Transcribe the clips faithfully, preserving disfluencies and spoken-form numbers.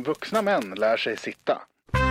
Vuxna män lär sig sitta.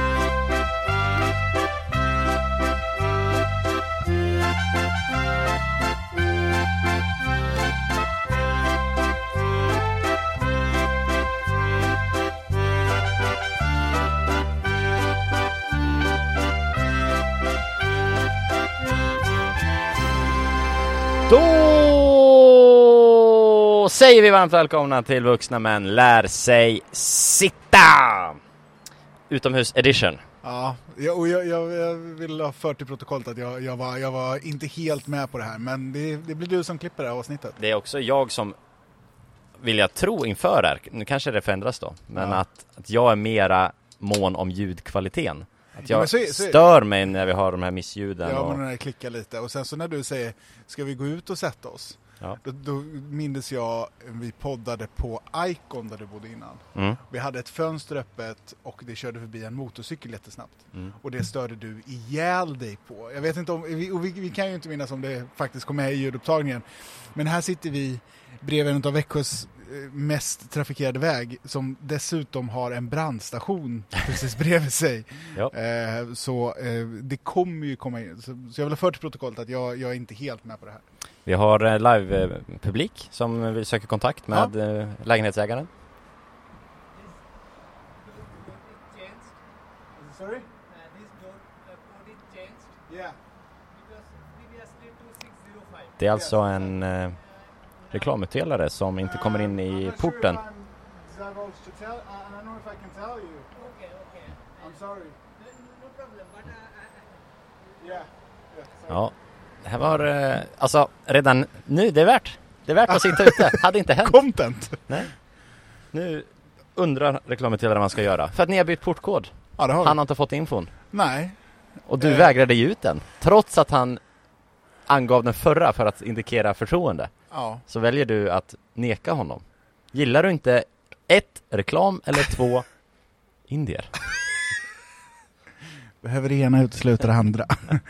Då säger vi varmt välkomna till Vuxna män lär sig sitta. Utomhus edition. Ja, och jag, jag, jag vill ha fört till protokollet att jag, jag, var, jag var inte helt med på det här. Men det, det blir du som klipper det här avsnittet. Det är också jag som, vill jag tro inför här, nu kanske det förändras då, men ja. att, att jag är mera mån om ljudkvaliteten. Att jag ja, så, så, stör mig när vi har de här missljuden. Ja, och... men när det klickar lite. Och sen så när du säger, ska vi gå ut och sätta oss? Ja. Då, då minns jag, vi poddade på Icon där du bodde innan. Mm. Vi hade ett fönster öppet och det körde förbi en motorcykel jättesnabbt. Mm. Och det störde du ihjäl dig på. Jag vet inte om, vi, och vi, vi kan ju inte minnas om det faktiskt kom med i ljudupptagningen. Men här sitter vi bredvid en av Växjös mest trafikerade väg som dessutom har en brandstation precis bredvid sig. Ja. Eh, så eh, det kommer ju komma in. Så, så jag vill ha fört till protokollet att jag, jag är inte helt med på det här. Vi har eh, live-publik som vill söka kontakt med ja. eh, lägenhetsägaren. Sorry? Det är alltså en eh, reklamutdelare som inte kommer in i porten. Ja, det här var eh, alltså redan nu, det är värt. Det är värt att sitta ute. Hade inte hänt. Content. Nej. Nu undrar reklamutdelaren vad man ska göra. För att ni har bytt portkod. Ja, det har han har inte fått infon. Nej. Och du eh. vägrade ge ut den. Trots att han angav den förra för att indikera förtroende. Ja. Så väljer du att neka honom. Gillar du inte ett, reklam eller två, indier? Behöver det ena utesluta det andra.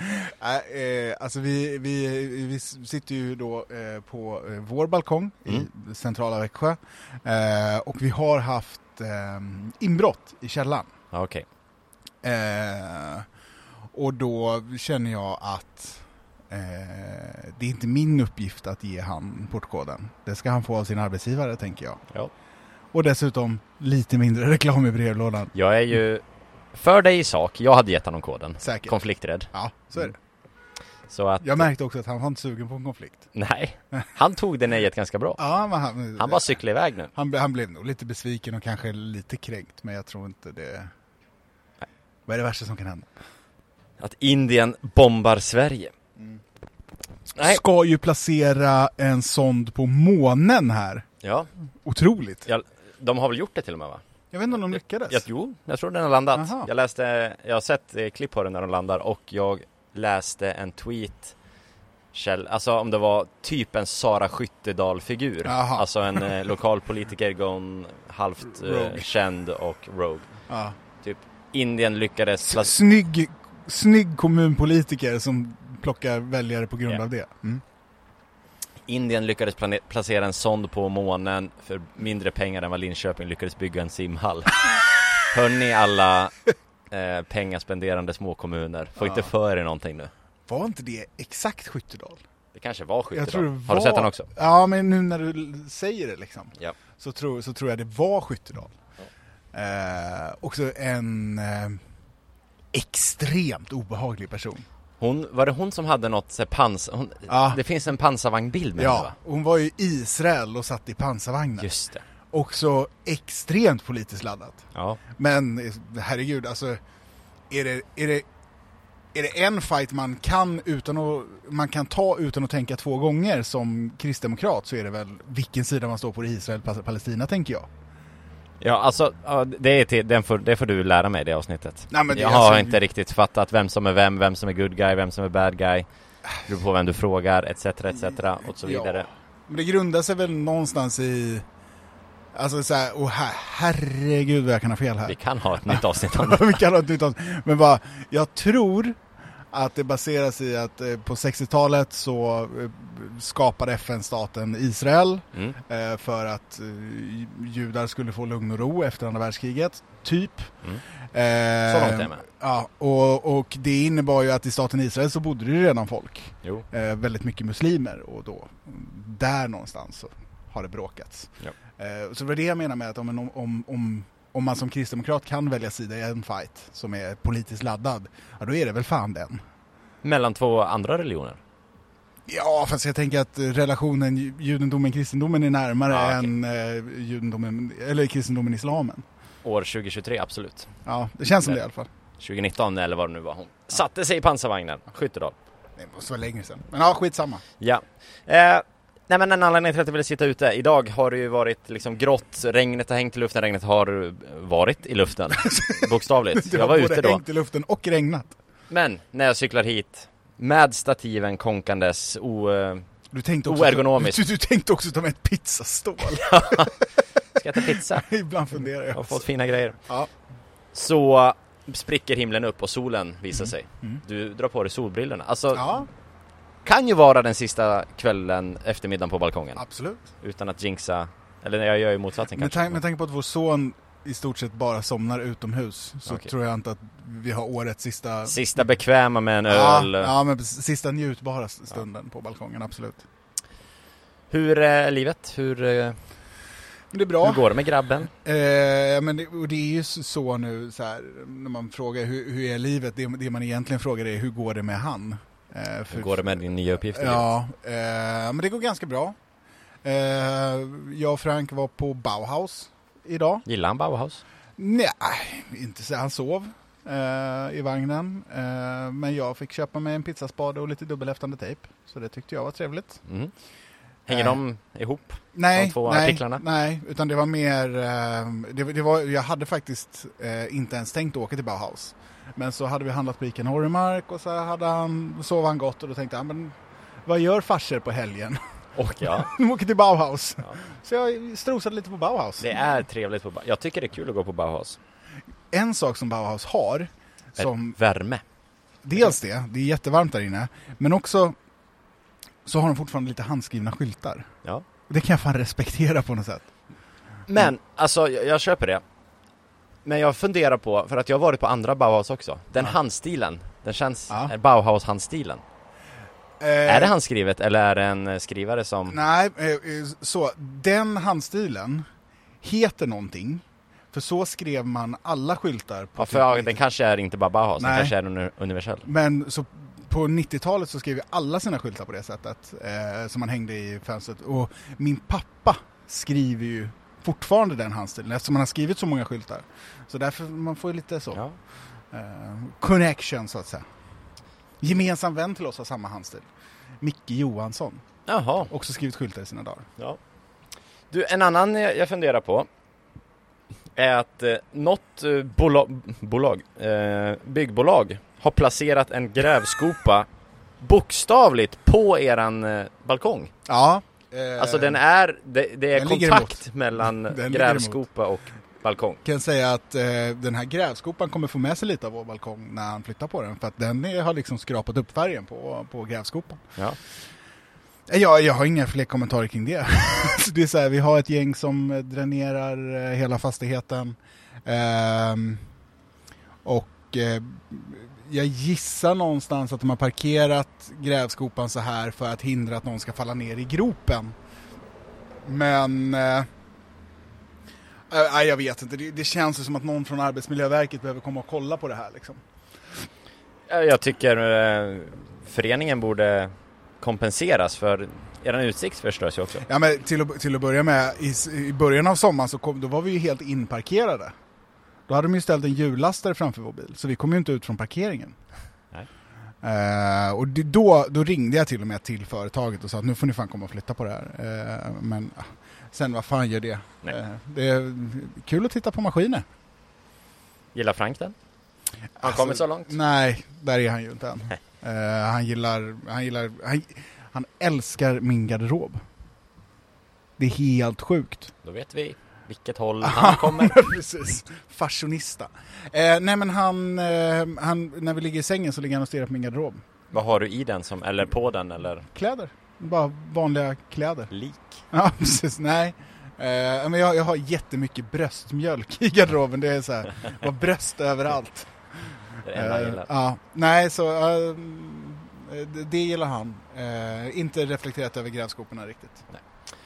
äh, alltså vi, vi, vi sitter ju då eh, på eh, vår balkong mm. i centrala Växjö. Eh, och vi har haft eh, inbrott i källaren. Okej. Okay. Eh, och då känner jag att Eh, det är inte min uppgift att ge han portkoden. Det ska han få av sin arbetsgivare, tänker jag. Ja. Och dessutom lite mindre reklam i brevlådan. Jag är ju för dig i sak. Jag hade gett honom koden. Säkert. Konflikträdd. Ja, så är det. Så att, jag märkte också att han var inte sugen på en konflikt. Nej, han tog det nejet ganska bra. Ja, men han, han bara cyklade iväg nu. Han, han blev nog lite besviken och kanske lite kränkt. Men jag tror inte det... Nej. Vad är det värsta som kan hända? Att Indien bombar Sverige. Mm. Nej. Ska ju placera en sond på månen här. Ja. Otroligt. Ja, de har väl gjort det till och med, va? Jag vet inte om de lyckades. Jag, jo, jag tror den har landat. Aha. Jag läste, jag har sett eh, klipp på den när de landar och jag läste en tweet Kjell, alltså om det var typ en Sara Skyttedal-figur. Aha. Alltså en eh, lokal politiker gone halvt eh, känd och rogue. Ja. Typ Indien lyckades... Plac- snygg, snygg kommunpolitiker som plockar väljare på grund yeah. av det. Mm. Indien lyckades plane- placera en sond på månen för mindre pengar än vad Linköping lyckades bygga en simhall. Hör ni alla eh, pengaspenderande småkommuner? Får ja. inte för er någonting nu. Var inte det exakt Skyttedal? Det kanske var Skyttedal. Jag tror det var... Har du sett den också? Ja, men nu när du säger det liksom. Ja. Så, tror, så tror jag det var Skyttedal. Ja. Eh, också en eh, extremt obehaglig person. Hon, var det hon som hade något så pans... Hon, ja. Det finns en pansarvagnbild med ja, henne, va? Hon var ju i Israel och satt i pansarvagnar. Just det. Också extremt politiskt laddat. Ja. Men herregud, alltså är det, är det, är det en fight man kan, utan att, man kan ta utan att tänka två gånger som kristdemokrat, så är det väl vilken sida man står på i Israel-Palestina, tänker jag. Ja, alltså det, är till, den får, det får du lära mig, det avsnittet. Nej, men det, jag har alltså, inte riktigt fattat vem som är vem, vem som är good guy, vem som är bad guy. Du på vem du frågar, et cetera, et cetera och så vidare. Ja, men det grundar sig väl någonstans i... Alltså så här, oh, her- herregud vad jag kan ha fel här. Vi kan ha ett nytt avsnitt om det. Vi kan ha ett nytt avsnitt. Men bara, jag tror att det baseras i att eh, på sextiotalet så eh, skapade F N staten Israel mm. eh, för att eh, judar skulle få lugn och ro efter andra världskriget, typ. Mm. Eh, så långt är med. Ja, och, och det innebar ju att i staten Israel så bodde det ju redan folk. Jo. Eh, väldigt mycket muslimer, och då där någonstans så har det bråkats. Ja. Eh, så det var det jag menar med att om, om, om, om man som kristdemokrat kan välja sida i en fight som är politiskt laddad, ja, då är det väl fan den. Mellan två andra religioner? Ja, fast jag tänker att relationen judendomen kristendomen är närmare ja, okay. än eh, judendomen, eller kristendomen islamen. År tjugohutjugotre, absolut. Ja, det känns som det i alla fall. tjugonitton eller vad det nu var. Hon ja. satte sig i pansarvagnen, Skyttedal. Det måste vara länge sedan. Men ja, skitsamma. Ja. Eh, nej men en anledning till att jag ville sitta ute. Idag har det ju varit liksom grått. Regnet har hängt i luften. Regnet har varit i luften. Bokstavligt. Jag var ute då. Det har både hängt i luften och regnat. Men när jag cyklar hit med stativen konkandes o, du tänkte också oergonomiskt. Du, du tänkte också ta med ett pizzastål. Ja. Ska jag ta pizza? Ibland funderar jag. Jag har fått fina grejer. Ja. Så spricker himlen upp och solen visar mm. sig. Mm. Du drar på dig solbrillorna. Alltså, ja. kan ju vara den sista kvällen, eftermiddagen på balkongen. Absolut. Utan att jinxa. Eller jag gör ju motsatsen med kanske. Tank, med tanke på att vår son i stort sett bara somnar utomhus, så okay. tror jag inte att vi har årets sista... Sista bekväma med en ja, öl. Ja, men sista njutbara stunden ja. på balkongen, absolut. Hur är livet? Hur... Det är bra. Hur går det med grabben? Eh, men det, och det är ju så nu så här, när man frågar hur, hur är livet, det, det man egentligen frågar är hur går det med han? Eh, för, hur går det med din nya uppgift? Ja, eh, men det går ganska bra. Eh, jag och Frank var på Bauhaus idag. Gillar han Bauhaus? Nej, inte så. Han sov eh, i vagnen. Eh, men jag fick köpa mig en pizzaspade och lite dubbelhäftande tejp. Så det tyckte jag var trevligt. Mm. Hänger eh, de ihop? Nej, de två nej, artiklarna? Nej, utan det var mer... Eh, det, det var, jag hade faktiskt eh, inte ens tänkt åka till Bauhaus. Men så hade vi handlat på Ica Norremark och så hade han, sov han gott och då tänkte jag, men vad gör farser på helgen? Och ja. De åker till Bauhaus. Ja. Så jag strosade lite på Bauhaus. Det är trevligt på Bauhaus. Jag tycker det är kul att gå på Bauhaus. En sak som Bauhaus har... som värme. Dels det, det är jättevarmt där inne. Men också så har de fortfarande lite handskrivna skyltar. Ja. Det kan jag fan respektera på något sätt. Men, mm. alltså jag, jag köper det. Men jag funderar på, för att jag har varit på andra Bauhaus också. Den ja. handstilen, den känns... Ja. Bauhaus-handstilen. Eh, är det handskrivet eller är det en skrivare som... Nej, så den handstilen heter någonting. För så skrev man alla skyltar. På ja, för ja, den kanske är inte bara Bauhaus, den kanske är universell. Men så på nittiotalet så skrev vi alla sina skyltar på det sättet. Eh, som man hängde i fönstret. Och min pappa skriver ju fortfarande den handstilen eftersom man har skrivit så många skyltar. Så därför man får ju lite så. Ja. Eh, connection så att säga. Gemensam vän till oss har samma handstil. Micke Johansson. Jaha. Också skrivit skyltar i sina dagar. Ja. Du, en annan jag funderar på är att eh, något eh, bolag, bolag eh, byggbolag har placerat en grävskopa bokstavligt på eran eh, balkong. Ja. Eh, alltså den är, det, det är kontakt mellan den grävskopa och balkong. Jag kan säga att eh, den här grävskopan kommer få med sig lite av vår balkong när han flyttar på den. För att den är, har liksom skrapat upp färgen på, på grävskopan. Ja. Jag, jag har inga fler kommentarer kring det. Det är så här, vi har ett gäng som dränerar hela fastigheten. Ehm, och eh, jag gissar någonstans att de har parkerat grävskopan så här för att hindra att någon ska falla ner i gropen. Men... Eh, Nej, jag vet inte. Det, det känns som att någon från Arbetsmiljöverket behöver komma och kolla på det här. Liksom. Jag tycker eh, föreningen borde kompenseras för er utsikt förstörs ju också. Ja, men till, till att börja med, i, i början av sommaren så kom, då var vi ju helt inparkerade. Då hade de ju ställt en hjullastare framför vår bil. Så vi kom ju inte ut från parkeringen. Nej. Uh, och det, då, då ringde jag till och med till företaget och sa att nu får ni fan komma och flytta på det här. Uh, men... Uh. Sen vad fan gör det? Eh, det är kul att titta på maskiner. Gillar Frank den? Har han alltså, kommit så långt? Nej, där är han ju inte än. eh, han gillar, han gillar, han, han älskar min garderob. Det är helt sjukt. Då vet vi vilket håll han kommer. Precis, fashionista. Eh, nej men han, eh, han, när vi ligger i sängen så ligger han och stirrar på min garderob. Vad har du i den som, eller på den eller? Kläder, bara vanliga kläder. Lik? Ja precis, nej. Eh, men jag, jag har jättemycket bröstmjölk i garderoben, det är så här, var bröst överallt. Det är enda uh, ja, nej så uh, det, det gillar han. Uh, inte reflekterat över grävskoporna riktigt. Nej.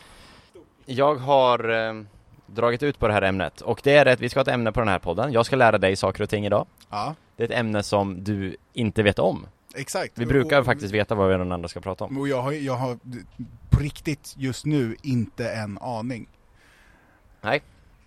Jag har uh, dragit ut på det här ämnet och det är att vi ska ha ett ämne på den här podden. Jag ska lära dig saker och ting idag. Ja. Det är ett ämne som du inte vet om. Exakt. Vi brukar och, faktiskt veta vad vi den andra ska prata om. Och jag har, jag har på riktigt just nu inte en aning. Nej.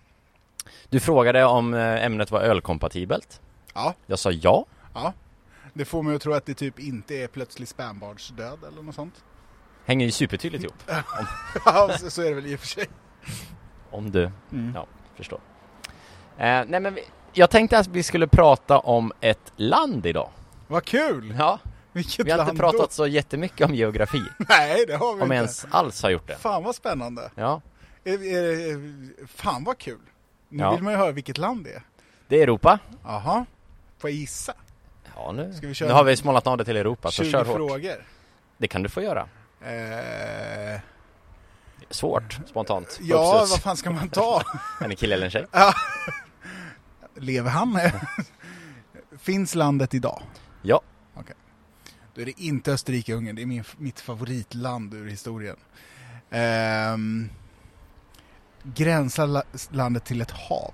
Du frågade om ämnet var ölkompatibelt. Ja. Jag sa ja. Ja. Det får mig att tro att det typ inte är plötslig spädbarnsdöd eller något sånt. Hänger ju supertydligt ihop. Ja, så, så är det väl i och för sig. Om du, mm. ja, förstår. Eh, nej men vi, jag tänkte att vi skulle prata om ett land idag. Vad kul! Ja. Vilket vi har land inte pratat då? så jättemycket om geografi. Nej, det har vi om inte. ens alls har gjort det. Fan vad spännande. Ja. Är, är, är, fan vad kul. Nu ja. vill man ju höra vilket land det är. Det är Europa. Jaha. Får jag gissa? Ja, nu, Ska vi köra nu har vi smålat av det till Europa, så kör hårt. frågor. Det kan du få göra. Eh... Svårt, spontant. Ja, vad fan ska man ta? En kille eller en tjej? Ja. Lever han? Finns landet idag? Ja. Okej. Okay. Då är det inte Österrike-Ungern. Det är min, mitt favoritland ur historien. Ehm... Gränsar landet till ett hav?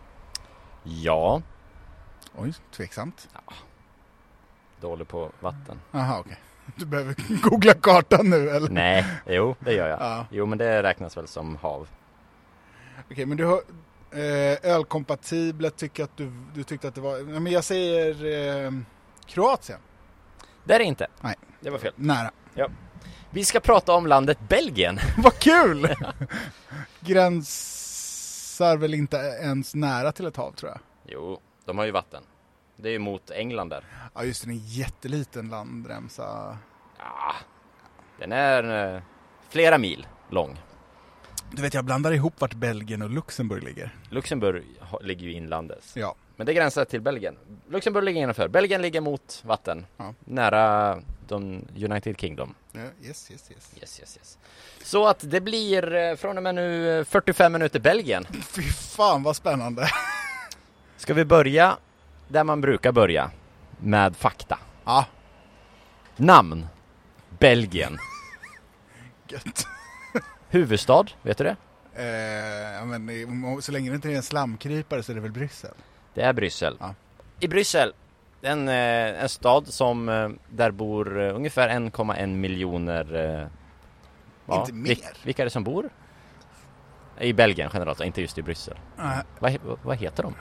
Ja. Oj, tveksamt. Ja. Dålig på vatten. Aha, okej. Okay. Du behöver googla kartan nu, eller? Nej, jo, det gör jag. Ja. Jo, men det räknas väl som hav. Okej, okay, men du har eh, ölkompatiblet, tycker att du, du tyckte att det var... Nej, men jag säger eh, Kroatien. Det är det inte. Nej. Det var fel. Nära. Ja. Vi ska prata om landet Belgien. Vad kul! Gränsar väl inte ens nära till ett hav, tror jag. Jo, de har ju vatten. Det är ju mot England där. Ja, just det, en jätteliten landremsa. Ja, den är eh, flera mil lång. Du vet, jag blandar ihop vart Belgien och Luxemburg ligger. Luxemburg ligger ju inlandes. Ja. Men det gränsar till Belgien. Luxemburg ligger innanför. Belgien ligger mot vatten. Ja. Nära de United Kingdom. Ja, yes, yes, yes. Yes, yes, yes. Så att det blir från och med nu fyrtiofem minuter Belgien. Fy fan vad spännande. Ska vi börja där man brukar börja? Med fakta. Ja. Namn. Belgien. Gött. Huvudstad, vet du det? Eh, men, så länge det inte är en slamkrypare så är det väl Bryssel? Det är Bryssel. Ja. I Bryssel, en, en stad som där bor ungefär en komma en miljoner. Ja, inte mer? Vil, vilka är det som bor? I Belgien generellt, inte just i Bryssel. Äh. Vad, vad heter de?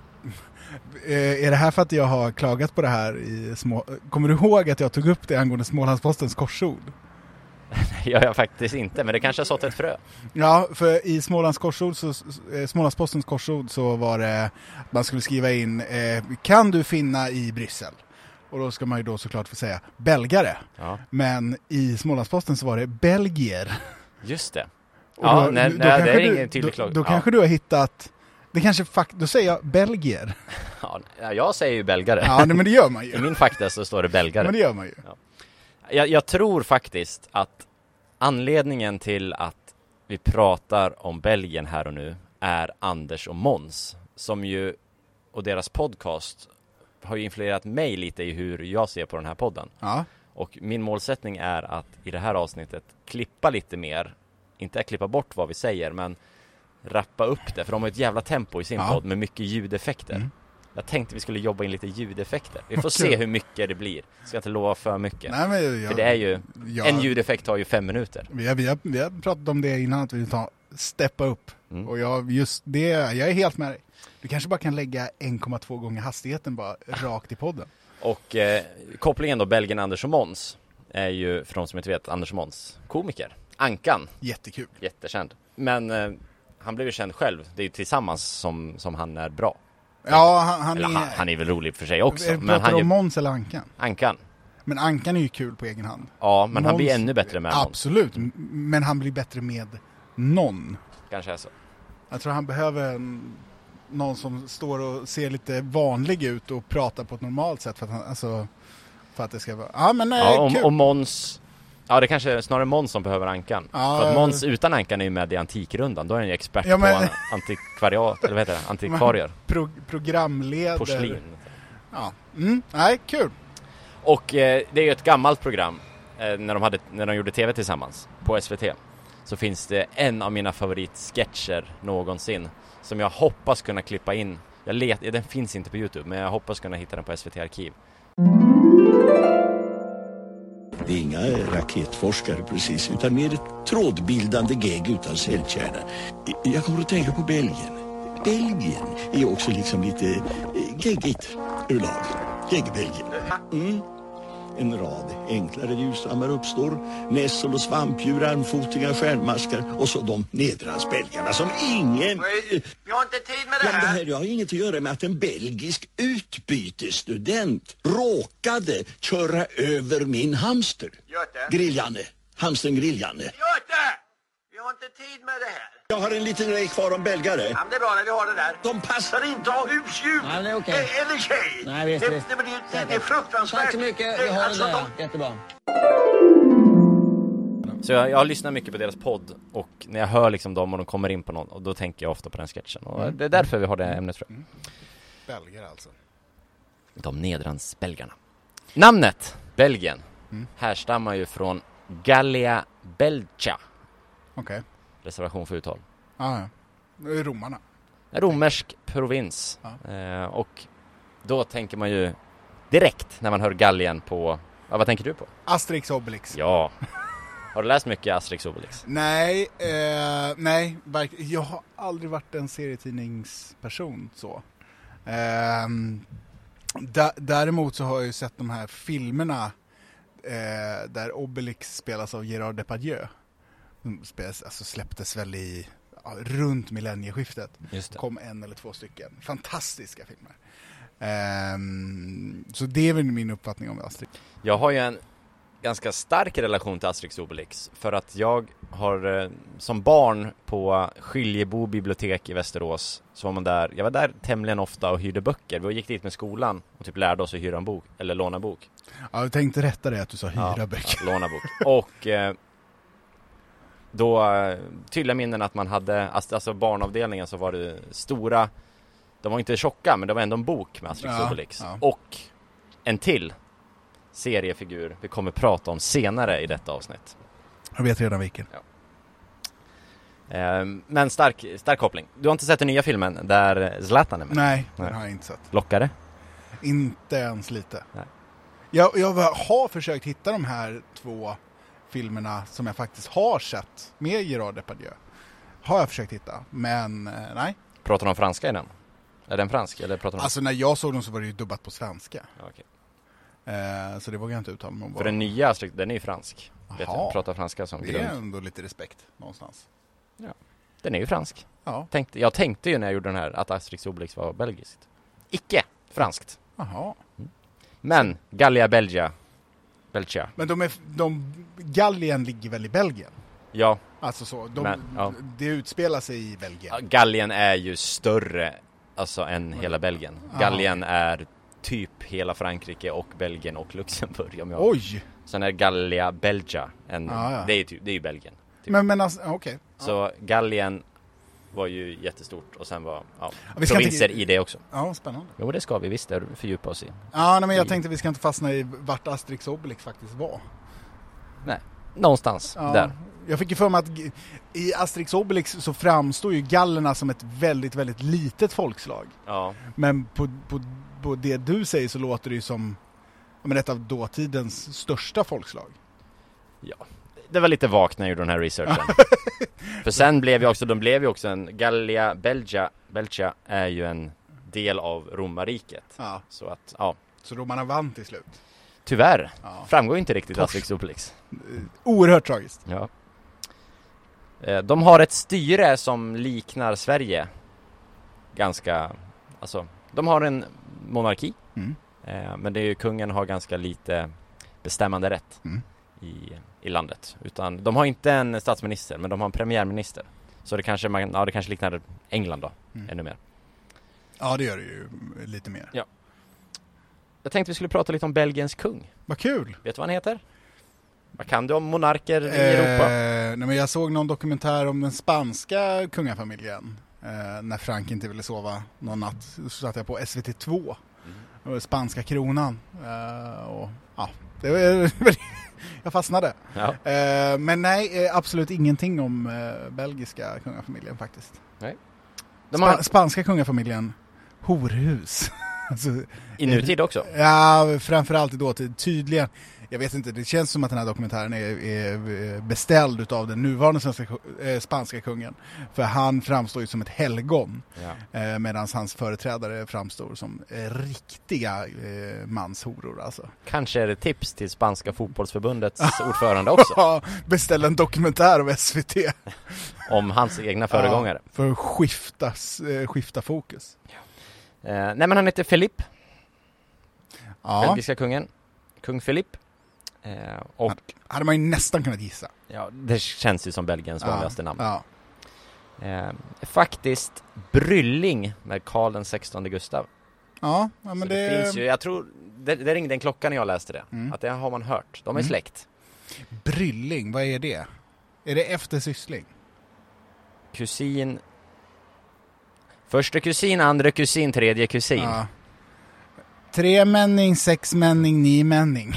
Eh, är det här för att jag har klagat på det här i små... Kommer du ihåg att jag tog upp det angående Smålandspostens korsord? Jag gör faktiskt inte, men det kanske har sått ett frö. Ja, för i Smålands korsord så, eh, Smålandspostens korsord så var det att man skulle skriva in eh, kan du finna i Bryssel? Och då ska man ju då såklart få säga belgare. Ja. Men i Smålandsposten så var det belgier. Just det. Och ja, då, nej, då, nej, då det är du, ingen tydlig klag. Då, då ja. kanske du har hittat... Det kanske fakt, då säger jag belgier. Ja, jag säger ju belgare. Ja, nej, men det gör man ju. I min fakta så står det belgare. Men det gör man ju. Ja. Jag, jag tror faktiskt att anledningen till att vi pratar om Belgien här och nu är Anders och Måns, som ju, och deras podcast har ju influerat mig lite i hur jag ser på den här podden. Ja. Och min målsättning är att i det här avsnittet klippa lite mer, inte att klippa bort vad vi säger, men rappa upp det, för de har ett jävla tempo i sin ja. podd med mycket ljudeffekter. Mm. Jag tänkte vi skulle jobba in lite ljudeffekter. Vi får okay. se hur mycket det blir. Ska inte lova för mycket. Nej, men jag, för det är ju, jag, en ljudeffekt tar ju fem minuter. Vi har, vi har, vi har pratat om det innan, att vi tar steppa upp. Mm. Och jag, just det, jag är helt med dig. Du kanske bara kan lägga en komma två gånger hastigheten bara rakt i podden. Och eh, kopplingen då, Belgien, Anders och Måns, är ju, för de som inte vet, Anders och Måns, komiker. Ankan. Jättekul. Jättekänd. Men eh, han blev ju känd själv. Det är ju tillsammans som, som han är bra. Ja, han, han, eller, är, han, han är väl rolig för sig också. Men pratar du om Måns eller Ankan? Ankan. Men Ankan är ju kul på egen hand. Ja, men Måns, han blir ännu bättre med Måns. Absolut, men han blir bättre med någon. Kanske är så. Jag tror han behöver en, någon som står och ser lite vanlig ut och pratar på ett normalt sätt för att han, alltså, för att det ska vara... Ja, men nej, ja, och, kul. och Måns... Ja, det kanske är snarare Måns som behöver ankan. Ja, för att Måns utan ankan är ju med i Antikrundan. Då är han ju expert ja, men... på antikvariat, eller vad heter det? Antikvarier. Pro- programledare. Porslin. Ja, mm, nej, kul. Och eh, det är ju ett gammalt program eh, när, de hade, när de gjorde tv tillsammans på S V T. Så finns det en av mina favoritsketcher någonsin som jag hoppas kunna klippa in. Jag let, den finns inte på YouTube, men jag hoppas kunna hitta den på S V T-arkiv. Det är inga raketforskare precis, utan mer ett trådbildande gegg utan cellkärna. Jag kommer att tänka på Belgien. Belgien är också liksom lite geggigt överlag. Gegg-Belgien. Mm. En rad enklare djurstammar uppstår. Nässel- och svampdjur, armfotiga, stjärnmaskar och så de nedransbelgarna som ingen... Vi har inte tid med det här. Ja, det här. här har inget att göra med att en belgisk utbytesstudent råkade köra över min hamster. Göte. Grilljanne. Hamstern Grilljanne. Göte! Vi har inte tid med det här. Jag har en liten grej kvar om belgare. Ja, men det är bra när vi har det där. De passar inte att ha husdjur. Nej, det är okej. Eh, Eller tjej. Nej, visst, det, visst. det, det, det, det är fruktansvärt. Tack så mycket, vi har alltså, det där. de... Jättebra. Så jag, jag har lyssnat mycket på deras podd. Och när jag hör liksom dem och de kommer in på någon, och då tänker jag ofta på den sketchen. Och mm. det är därför vi har det ämnet, tror jag. Mm. Belgare alltså. De nedransbelgarna. Namnet Belgien mm. härstammar ju från Gallia Belgia. Okej. Okay. Reservation för uttal. Ah, ja, det är romarna. En romersk provins. Ah. Eh, och då tänker man ju direkt när man hör Gallien på... Ja, vad tänker du på? Asterix Obelix. Ja. Har du läst mycket Asterix Obelix? Nej, eh, nej. Jag har aldrig varit en serietidningsperson så. Eh, d- däremot så har jag ju sett de här filmerna eh, där Obelix spelas av Gerard Depardieu. De spelas, alltså släpptes väl i ja, runt millennieskiftet. Just det. Kom en eller två stycken. Fantastiska filmer. Eh, så det är väl min uppfattning om Asterix. Jag har ju en ganska stark relation till Asterix Obelix för att jag har eh, som barn på Skiljebo bibliotek i Västerås, så var man där, jag var där tämligen ofta och hyrde böcker. Vi gick dit med skolan och typ lärde oss att hyra en bok eller låna en bok. Ja, jag tänkte rätta dig att du sa hyra ja, böcker. Ja, låna bok. Och eh, då eh, tydliga minnen att man hade, alltså barnavdelningen så var det stora, de var inte tjocka men det var ändå en bok med Asterix ja, Obelix ja. och en till seriefigur vi kommer prata om senare i detta avsnitt. Jag vet redan vilken. Ja. Eh, men stark, stark koppling. Du har inte sett den nya filmen där Zlatan är med? Nej, Nej. den har jag inte sett. Lockare? Inte ens lite. Nej. Jag, jag har försökt hitta de här två filmerna som jag faktiskt har sett med Gerard Depardieu. Har jag försökt hitta, men eh, nej. Pratar de franska i den? Är den fransk? Eller pratar de... Alltså när jag såg dem så var det ju dubbat på svenska. Ja, okay. Eh, så det vågar jag inte uttala mig om. För den nya, den är ju fransk. Vet Aha. du, pratar franska som grund. Det är ändå lite respekt någonstans. Ja. Den är ju fransk. Ja. Tänkte, jag tänkte ju när jag gjorde den här att Asterix Obelix var belgiskt. Icke franskt. Jaha. Mm. Men Gallia Belgia. Belgia. Men de är, de, Gallien ligger väl i Belgien? Ja. Alltså så. De, Men, ja. Det utspelar sig i Belgien. Ja, Gallien är ju större alltså, än hela Belgien. Aha. Gallien är typ hela Frankrike och Belgien och Luxemburg. Om jag... Oj! Sen är Gallia Belgia. En, ah, ja. det, är typ, det är ju Belgien. Typ. Men, men alltså, okej. Okay. Så ah. Gallien var ju jättestort och sen var ja, ja, provinser inte... i det också. Ja, spännande. Jo, det ska vi visst fördjupa oss i. Ja, nej, men jag tänkte vi ska inte fastna i vart Asterix Obelix faktiskt var. Nej, någonstans ja. där. Jag fick ju för mig att i Asterix Obelix så framstår ju gallerna som ett väldigt, väldigt litet folkslag. Ja. Men på, på, på det du säger så låter det ju som men ett av dåtidens största folkslag. Ja, det var lite vagt när jag gjorde den här researchen. För sen blev ju också, de blev ju också en Gallia Belgia, Belgia är ju en del av romarriket. Ja. Så att, ja. Så romarna vann till slut. Tyvärr. Ja. Framgår inte riktigt Tors. Asterix Obelix. Oerhört tragiskt. Ja. De har ett styre som liknar Sverige. Ganska, alltså, de har en monarki. Mm. Men det är ju, kungen har ganska lite bestämmande rätt mm. i, i landet. Utan de har inte en statsminister, men de har en premiärminister Så det kanske, man, ja, det kanske liknar England då, Mm. ännu mer. Ja, det gör det ju lite mer. Ja. Jag tänkte vi skulle prata lite om Belgiens kung. Vad kul! Vet du vad han heter? Vad kan du om monarker i Eh, Europa? nej, men jag såg någon dokumentär om den spanska kungafamiljen. Eh, när Frank inte ville sova någon natt så satt jag på S V T två. Det var spanska kronan. Eh, och, ja, det var, jag fastnade. Ja. Eh, men nej, eh, absolut ingenting om eh, belgiska kungafamiljen faktiskt. Nej. De har... Spa- spanska kungafamiljen, horhus. alltså, I nutid också? Ja, framförallt då till tydligen. Jag vet inte, det känns som att den här dokumentären är, är beställd utav den nuvarande svenska, eh, spanska kungen. För han framstår ju som ett helgon. Ja. Eh, medan hans företrädare framstår som eh, riktiga eh, manshoror alltså. Kanske är det tips till spanska fotbollsförbundets ordförande också. Ja, beställ en dokumentär av S V T. Om hans egna föregångare. Ja, för att skifta, eh, skifta fokus. Eh, nej men han heter Philippe. Ja, Belgiska kungen. Kung Philippe. Eh, och hade man ju nästan kunnat gissa. ja, det känns ju som Belgiens vanligaste ja, namn. Ja. Eh, faktiskt brylling med Karl den sextonde Gustav. Ja, ja men Så det, det... finns ju, jag tror, det, det ringde en klocka när jag läste det. Mm. Att det har man hört. De är Mm. släkt. Brylling, vad är det? Är det efter syssling? Kusin. Första kusin, andra kusin, tredje kusin. Ja. Tremänning, sexmänning, nimänning.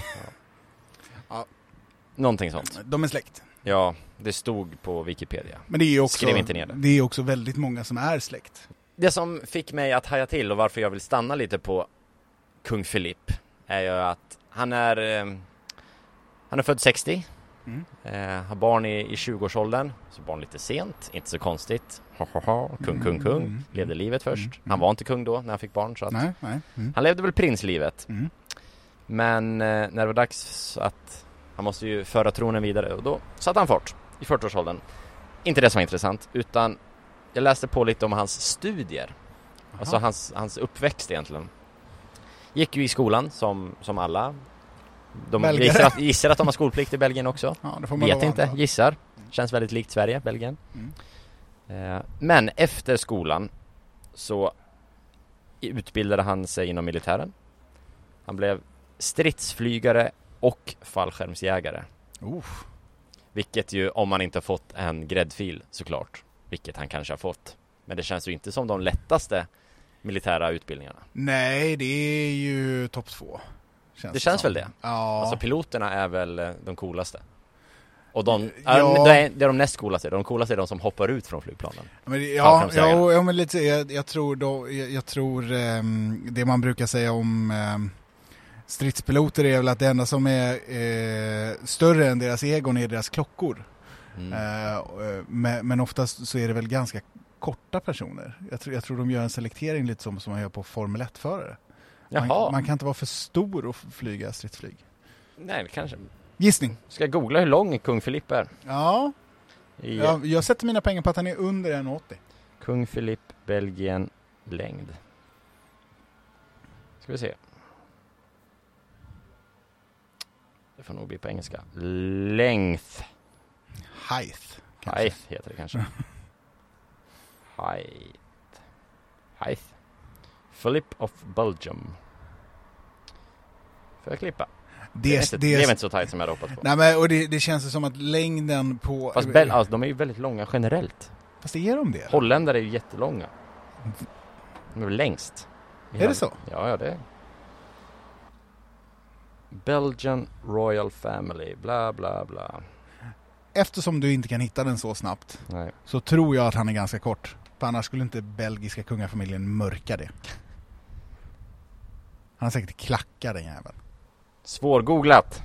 Någonting sånt. De är släkt. Ja, det stod på Wikipedia. Men det är ju också, Skriv inte ner det. det är också väldigt många som är släkt. Det som fick mig att haja till och varför jag vill stanna lite på kung Philippe är ju att han är eh, han är född sextio. Mm. Eh, har barn i, i tjugoårsåldern. Så barn lite sent, inte så konstigt. Ha, ha, ha. Kung, kung, kung. Mm. Levde livet först. Mm. Han var inte kung då när han fick barn. Så att Nej, nej. Mm. han levde väl prinslivet. Mm. Men eh, när det var dags att han måste ju föra tronen vidare. Och då satte han fart i fyrtioårsåldern. Inte det som var intressant, utan jag läste på lite om hans studier. Aha. Alltså hans, hans uppväxt egentligen. Gick ju i skolan som, som alla. De Belgare. gissar att, gissar att de har skolplikt i Belgien också. Ja, det får man Vet lov inte, anta. gissar. Känns väldigt likt Sverige, Belgien. Mm. Eh, men efter skolan så utbildade han sig inom militären. Han blev stridsflygare och fallskärmsjägare. Uh. Vilket ju, om man inte har fått en gräddfil såklart, vilket han kanske har fått. Men det känns ju inte som de lättaste militära utbildningarna. Nej, det är ju topp två. Känns Det känns som. väl det? Ja. Alltså piloterna är väl eh, de coolaste. Och de, Ja. ja. det, är, det är de näst coolaste. De coolaste är de som hoppar ut från flygplanen. Men, det- ja, Fallskärmsjägare. ja, ja, men lite, jag, jag tror, då, jag, jag tror ehm, det man brukar säga om ehm, stridspiloter är väl att det enda som är eh, större än deras egon är deras klockor. Mm. Eh, eh, men, men oftast så är det väl ganska korta personer. Jag tror, jag tror de gör en selektering lite som, som man gör på Formel ett-förare. Man, Jaha, man kan inte vara för stor och flyga stridsflyg. nej kanske. Gissning. Ska jag googla hur lång kung Philippe är? Ja, I jag, jag sätter mina pengar på att han är under en åttio. Kung Philippe, Belgien, längd. Ska vi se. Det får nog bli på engelska. Length. Height. kanske. Height heter det kanske. Height. Height. Philippe of Belgium. Får jag klippa? Det, Det, är inte, det, det är väl inte så tajt som jag hade hoppats på. nej, men, och det, det känns som att längden på... Fast Bel- alltså, de är ju väldigt långa generellt. Fast är de det? Holländare är ju jättelånga. De är väl längst. Är det så? Ja, ja det är. Belgian Royal Family, bla bla bla. Eftersom du inte kan hitta den så snabbt Nej. så tror jag att han är ganska kort. För annars skulle inte belgiska kungafamiljen mörka det. Han har säkert klackar den jäveln. Svårgooglat.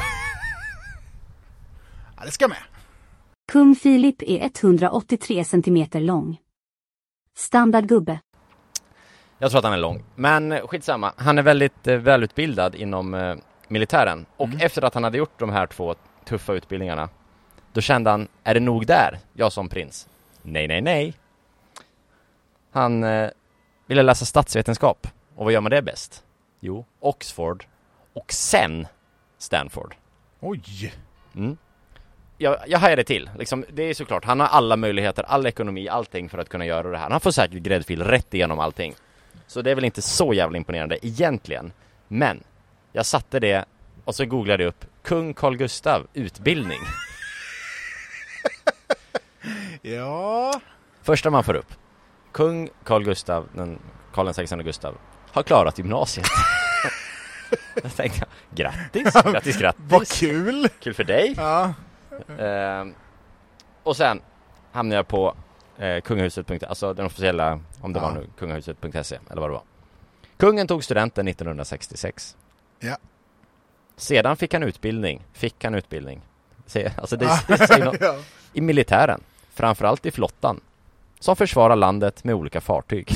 Ja, det ska med. Kung Philip är etthundraåttiotre centimeter lång. Standardgubbe. Jag tror att han är lång. Men skitsamma. Han är väldigt eh, välutbildad inom eh, militären. Och Mm. efter att han hade gjort de här två tuffa utbildningarna, då kände han, är det nog där, jag som prins? Nej, nej, nej. Han eh, ville läsa statsvetenskap. Och vad gör man det bäst? Jo, Oxford. Och sen Stanford. Oj! Mm. jag, jag hajade till. Liksom, det är såklart, han har alla möjligheter, all ekonomi, allting för att kunna göra det här. Han får säkert gräddfil rätt igenom allting. Så det är väl inte så jävla imponerande egentligen. Men jag satte det och så googlade jag upp kung Carl Gustav utbildning. Ja. Första man får upp. Kung Carl Gustav, den Karl den sextonde Gustav, har klarat gymnasiet. Jag tänkte, grattis, grattis, grattis. Vad kul. Kul för dig. Ja. Eh, och sen hamnade jag på eh, kungahuset punkt se, alltså den officiella, om det ja. var nu, kungahuset punkt se eller vad det var. Kungen tog studenten nittonhundrasextiosex. Ja. Sedan fick han utbildning, fick han utbildning. Se, alltså det, det säger något. Ja. I militären, framförallt i flottan, som försvarar landet med olika fartyg.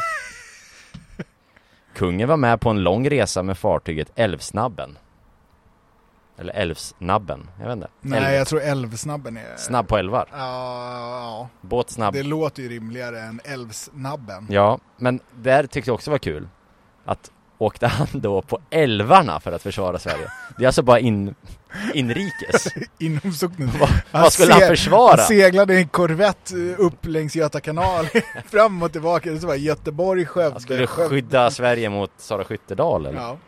Kungen var med på en lång resa med fartyget Älvsnabben. Eller Älvsnabben, jag vet inte. Nej, Älv. jag tror Älvsnabben är... Snabb på älvar. Ja, ja. Båtsnabb. Det låter ju rimligare än Älvsnabben. Ja, men där tyckte jag också var kul. Att åkte han då på älvarna för att försvara Sverige. Det är alltså bara in, inrikes. Inom socknen. Vad, vad skulle han, han försvara? Han seglade en korvett upp längs Göta kanal. Fram och tillbaka. Det var Göteborg, Skövde. Han skulle skydda Sverige mot Sara Skyttedal, eller? Ja.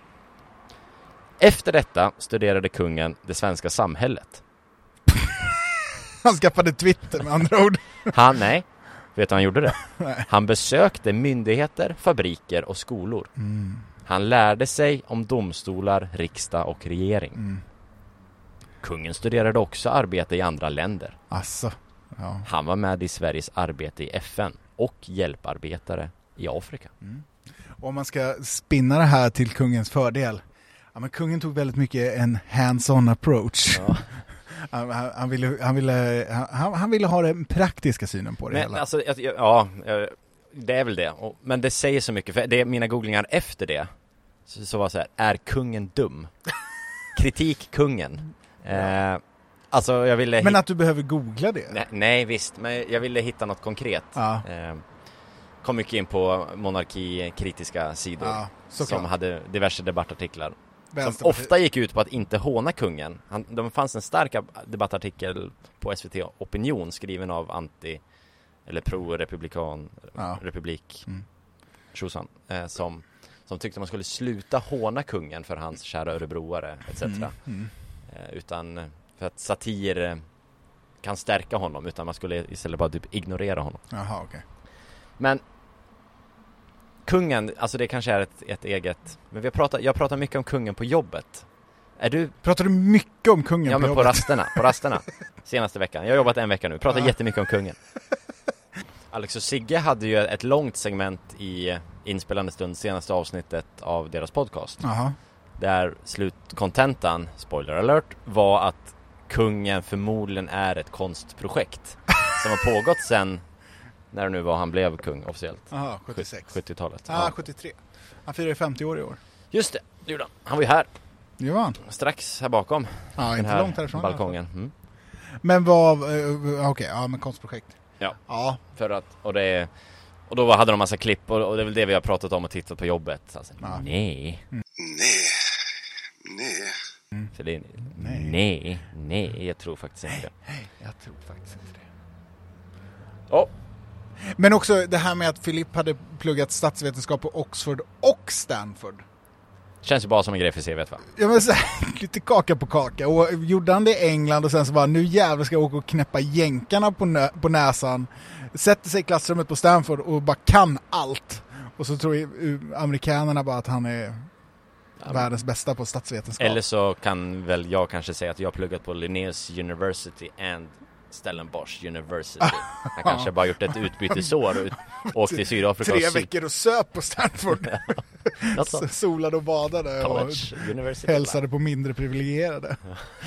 Efter detta studerade kungen det svenska samhället. Han skaffade Twitter med andra ord. Han, nej. Vet du han gjorde det? Nej. Han besökte myndigheter, fabriker och skolor. Mm. Han lärde sig om domstolar, riksdag och regering. Mm. Kungen studerade också arbete i andra länder. Asså. Ja. Han var med i Sveriges arbete i F N och hjälparbetare i Afrika. Mm. Och om man ska spinna det här till kungens fördel. Ja, men kungen tog väldigt mycket en hands-on approach. Ja. Han, han, ville, han, ville, han, han ville ha den praktiska synen på det men, hela. Alltså, ja, det är väl det. Men det säger så mycket. För det är mina googlingar efter det. Så, så var så här, är kungen dum? Kritik kungen. Eh, alltså jag ville... Men att du behöver googla det? Nej, nej visst. Men jag ville hitta något konkret. Ja. Eh, kom mycket in på monarkikritiska sidor. Ja, som hade diverse debattartiklar. Som ofta gick ut på att inte håna kungen. Han, det fanns en stark debattartikel på S V T Opinion skriven av anti- eller pro-republikan ja. republik mm. Tjosan, eh, som, som tyckte man skulle sluta håna kungen för hans kära örebroare et cetera. Mm. Mm. Eh, utan för att satir eh, kan stärka honom, utan man skulle istället bara typ ignorera honom. Jaha, okej. Okay. Men kungen, alltså det kanske är ett, ett eget... Men vi har pratat, jag pratar mycket om kungen på jobbet. Är du... Pratar du mycket om kungen ja, på men jobbet? på rasterna, på rasterna. Senaste veckan. Jag har jobbat en vecka nu. Pratar ja. jättemycket om kungen. Alex och Sigge hade ju ett långt segment i inspelande stund, senaste avsnittet av deras podcast. Aha. Där slutkontentan, spoiler alert, var att kungen förmodligen är ett konstprojekt som har pågått sen när det nu var han blev kung officiellt. Aha, sjuttiosex. sjuttiotalet. Ah, ja, sjuttiotre. Han firar femtio år i år. Just det, det gjorde han. Han var ju här. Det var han. Strax här bakom. Ja, den inte här långt härifrån. balkongen. Mm. Men vad, uh, okej, okay, ja men konstprojekt. Ja. Ja. För att, och det och då hade de massa klipp och, och det är väl det vi har pratat om och tittat på jobbet. Alltså, ja. Nej. Mm. Nej. Nej. Mm. För det är, nej. nej. Nej, jag tror faktiskt inte det. Nej, jag tror faktiskt inte det. Oh. Men också det här med att Philip hade pluggat statsvetenskap på Oxford och Stanford. Känns ju bara som en grej för C V:t, va? Ja, men så här, lite kaka på kaka. Och gjorde han det i England och sen så bara, nu jävlar ska jag åka och knäppa jänkarna på, nä- på näsan. Sätter sig i klassrummet på Stanford och bara kan allt. Och så tror ju amerikanerna bara att han är ja, världens bästa på statsvetenskap. Eller så kan väl jag kanske säga att jag har pluggat på Linnaeus University and Stellenbosch University. Han kanske bara gjort ett utbytesår och ut, åkt till Sydafrika. Tre och sy- veckor och söp på Stanford. Så solade och badade College och University hälsade på mindre privilegierade.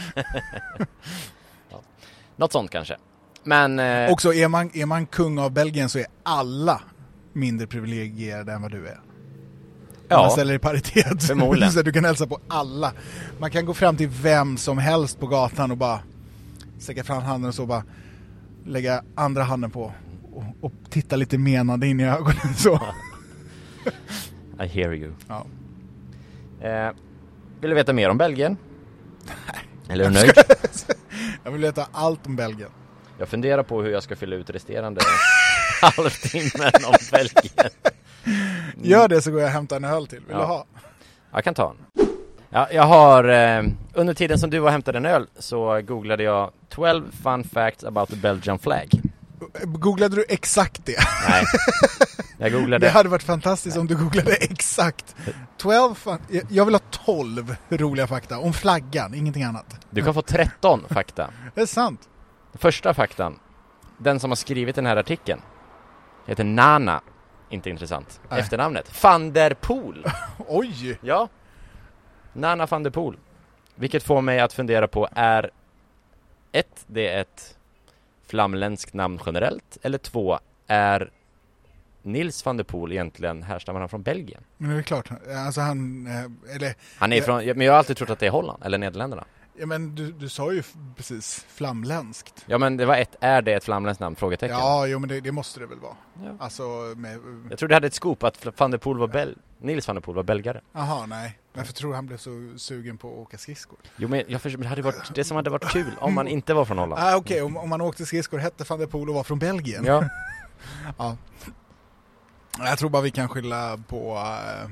Ja. Något sånt kanske. Men eh... också är man, är man kung av Belgien så är alla mindre privilegierade än vad du är. Ja. Man ställer i paritet. Förmodligen. Så du kan hälsa på alla. Man kan gå fram till vem som helst på gatan och bara sträcka fram handen och så bara lägga andra handen på och, och titta lite menande in i ögonen så. I hear you. Ja. Eh, vill du veta mer om Belgien? Eller är du nöjd? Jag vill veta allt om Belgien. Jag funderar på hur jag ska fylla ut resterande halvtimmen om Belgien. Mm. Gör det så går jag och hämtar en öl till. Vill ja. du ha? Jag kan ta en. Ja, jag har, eh, under tiden som du var och hämtade en öl så googlade jag twelve fun facts about the Belgian flag. Googlade du exakt det? Nej, jag googlade... Det hade varit fantastiskt Nej. om du googlade exakt. tolv fun... Jag vill ha tolv roliga fakta om flaggan, ingenting annat. Du kan få tretton fakta. Det är sant. Första faktan, den som har skrivit den här artikeln heter Nana, inte intressant. Nej. Efternamnet, van der Poel. Oj! Ja, Nana van der Poel. Vilket får mig att fundera på, är ett, det är ett flamländskt namn generellt, eller två, är Nils van der Poel egentligen härstammar han från Belgien? Men det är klart, alltså han... Eller, han är från, men jag har alltid trott att det är Holland, eller Nederländerna. Ja, men du, du sa ju precis flamländskt. Ja, men det var ett, är det ett flamländskt namn? Frågetecken. Ja, jo, men det, det måste det väl vara. Ja. Alltså, med, jag tror det hade ett scoop att van der Poel var bel... Nils van der Poel var belgare. Jaha, nej. Varför tror han blev så sugen på att åka skridskor? Jo, men jag förstår, det hade varit det som hade varit kul om man inte var från Holland. Ah, okej, okay. om, om man åkte skridskor hette van der Poel och var från Belgien. Ja. Ja. Jag tror bara vi kan skylla på... Uh,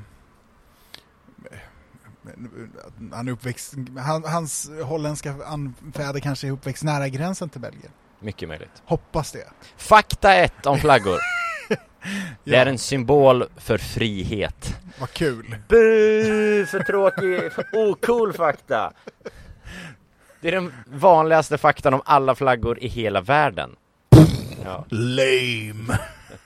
han är uppväxt, han, hans holländska anfäder kanske är uppväxt nära gränsen till Belgien. Mycket möjligt. Hoppas det. Fakta ett om flaggor. Ja. Det är en symbol för frihet. Vad kul. Bu, för tråkig, för ocool fakta. Det är den vanligaste faktan om alla flaggor i hela världen. Ja. Lame.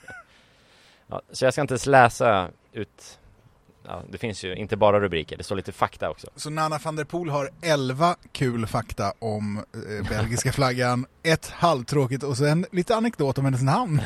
Ja, så jag ska inte ens läsa ut... Ja, det finns ju inte bara rubriker, det står lite fakta också. Så Nana van der Poel har elva kul fakta om eh, belgiska flaggan, ett halvtråkigt och sen lite anekdot om hennes namn.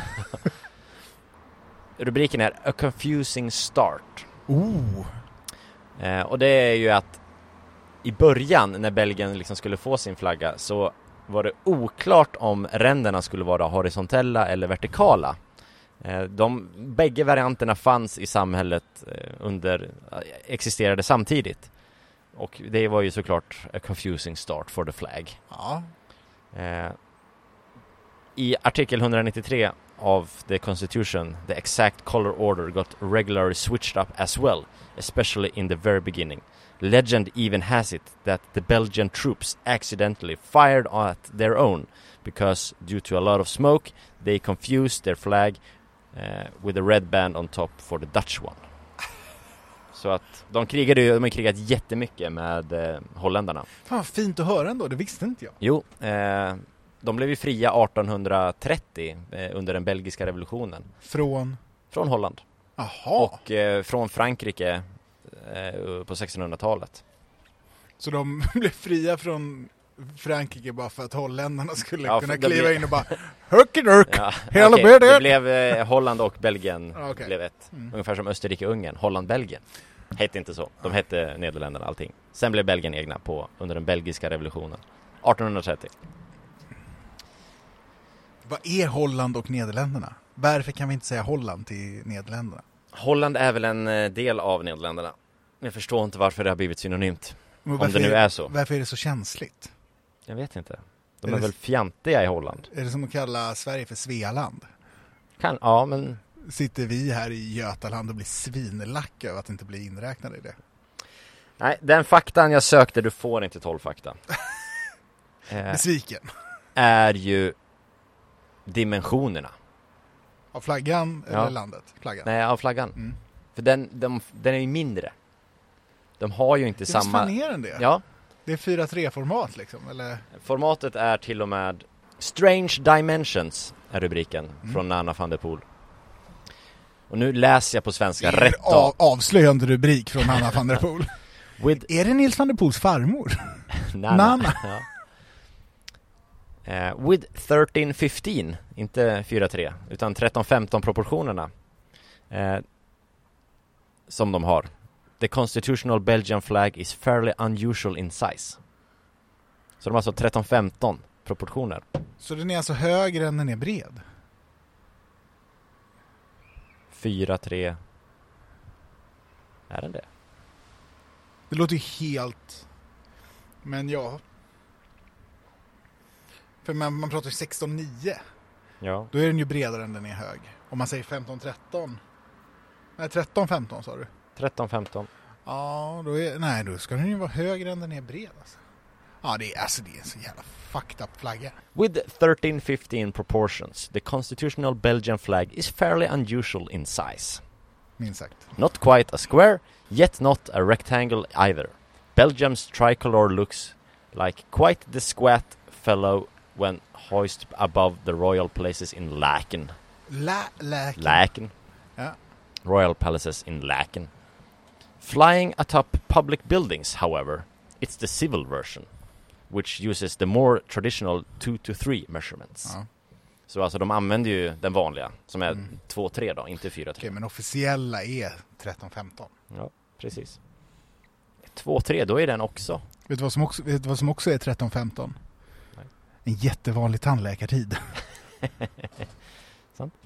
Rubriken är A Confusing Start. Oh. Eh, och det är ju att i början när Belgien liksom skulle få sin flagga så var det oklart om ränderna skulle vara horisontella eller vertikala. De bägge varianterna fanns i samhället under existerade samtidigt. Och det var ju såklart a confusing start for the flag. Ja. Eh, I artikel etthundranittiotre av the Constitution, the exact color order got regularly switched up as well, especially in the very beginning. Legend even has it that the Belgian troops accidentally fired at their own because due to a lot of smoke they confused their flag Uh, with a red band on top for the Dutch one. Så att de krigade ju, de har krigat jättemycket med eh, holländarna. Fan, fint att höra ändå, det visste inte jag. Jo, eh, de blev ju fria artonhundratrettio eh, under den belgiska revolutionen. Från? Från Holland. Aha. Och eh, från Frankrike eh, på sextonhundratalet. Så de blev fria från Frankrike bara för att holländarna skulle ja, kunna kliva blev... in och bara Höckidurk, ja, hela okay. Det blev eh, Holland och Belgien okay. blev ett. Mm. Ungefär som Österrike-Ungern, Holland-Belgien. Hette inte så. De hette Nederländerna allting. Sen blev Belgien egna på under den belgiska revolutionen. artonhundratrettio. Vad är Holland och Nederländerna? Varför kan vi inte säga Holland till Nederländerna? Holland är väl en del av Nederländerna. Jag förstår inte varför det har blivit synonymt. Om det nu är, är så. Varför är det så känsligt? Jag vet inte. De är, är väl fjantiga i Holland. Är det som att kalla Sverige för Svealand? Kan, ja, men... Sitter vi här i Götaland och blir svinlack över att inte bli inräknade i det? Nej, den faktan jag sökte, du får inte tolv fakta. Besviken. Är ju dimensionerna. Av flaggan eller ja. landet? Flaggan. Nej, av flaggan. Mm. För den, de, den är ju mindre. De har ju inte det samma... Det är än det. Ja. Det är fyra tre-format liksom, eller? Formatet är till och med Strange Dimensions är rubriken mm. från Nana van der Poel. Och nu läser jag på svenska det är rätt av, avslöjande rubrik från Nana van der Poel. With... Är det Nils van der Poels farmor? Nana. Nana. Ja. Uh, with thirteen fifteen, inte fyra tre, utan tretton femton proportionerna uh, som de har. The constitutional Belgian flag is fairly unusual in size. Så de har alltså tretton femton proportioner. Så den är alltså högre än den är bred? fyra tre. Är den det? Det låter ju helt... Men ja. För man, man pratar ju sexton nio. Ja. Då är den ju bredare än den är hög. Om man säger femton tretton. Nej, tretton femton sa du. tretton femton. Ja, då är, nej, då ska den ju vara högre än den är bred. Alltså. Ja, det är, alltså, det är en så jävla fucked up flagga. With thirteen fifteen proportions, the constitutional Belgian flag is fairly unusual in size. Minst sagt. Not quite a square, yet not a rectangle either. Belgium's tricolor looks like quite the squat fellow when hoisted above the royal places in Laeken. La, Laeken. Laeken. Ja. Royal palaces in Laeken. Flying atop public buildings, however, it's the civil version, which uses the more traditional two to three measurements. Ja. Så alltså de använder ju den vanliga, som är Mm. två tre då, inte fyra tre. Okej, men officiella är tretton femton. Ja, precis. två tre, då är den också. Vet du vad som också, vet du vad som också är tretton femton? Nej. En jättevanlig tandläkartid. Sant.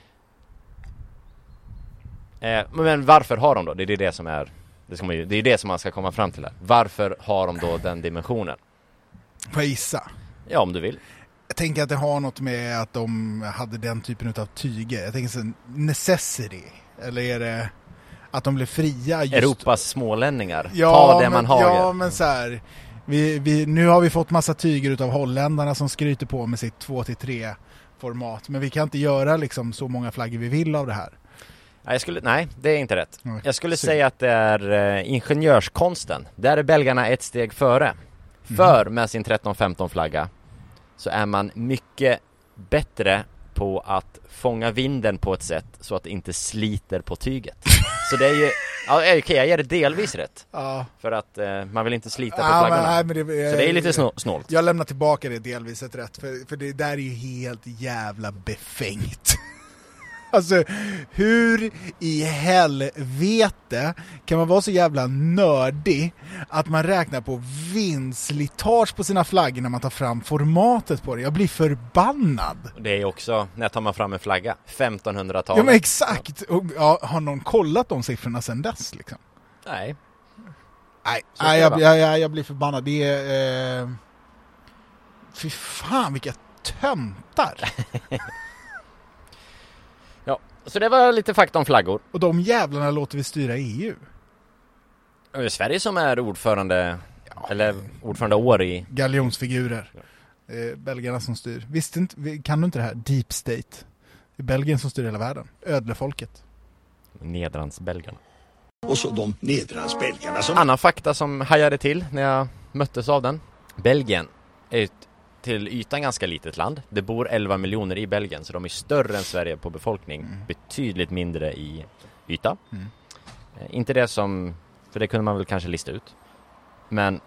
Eh, men varför har de då? Det är det som är det, ska man ju, det är det som man ska komma fram till här. Varför har de då den dimensionen? Får jag gissa? Ja, om du vill. Jag tänker att det har något med att de hade den typen av tyger. Jag tänker så necessity. Eller är det att de blev fria just... Europas smålänningar. Ja, Ta det men, man har. Ja, men så här. Vi, vi, nu har vi fått massa tyger utav holländarna som skryter på med sitt två till tre format. Men vi kan inte göra liksom så många flaggor vi vill av det här. Nej, jag skulle, nej, det är inte rätt. Nej. Jag skulle Synd. säga att det är eh, ingenjörskonsten. Där är belgarna ett steg före. För med sin tretton femton flagga så är man mycket bättre på att fånga vinden på ett sätt så att det inte sliter på tyget. Så det är ju, ja, okej, okay, jag ger det delvis rätt. Ja. För att eh, man vill inte slita på Ja, flaggorna. men, nej, men det, så det är lite snå, snålt. Jag lämnar tillbaka det delvis ett rätt. För, för det där är ju helt jävla befängt. Alltså, hur i helvete kan man vara så jävla nördig att man räknar på vindslitage på sina flaggor när man tar fram formatet på det? Jag blir förbannad. Det är också, när tar man fram en flagga? femtonhundratalet. Ja, men exakt. Och, ja, har någon kollat de siffrorna sedan dess? Liksom? Nej. Nej, Så nej ska det jag, jag, jag, jag blir förbannad. Det är... Eh... Fy fan, vilka töntar. Ja, så det var lite fakta om flaggor. Och de jävlarna låter vi styra E U. Och det är Sverige som är ordförande, ja, eller ordförande år i... Galjonsfigurer. Eh, belgarna som styr. Visst inte, kan du inte det här? Deep State. Det är Belgien som styr hela världen. Ödlefolket. Nedrandsbelgarna. Och så de nedrandsbelgarna som... Annan fakta som hajade till när jag möttes av den. Belgien är ett till ytan ganska litet land. Det bor elva miljoner i Belgien, så de är större än Sverige på befolkning. Mm. Betydligt mindre i yta. Mm. Eh, inte det som, för det kunde man väl kanske lista ut. Men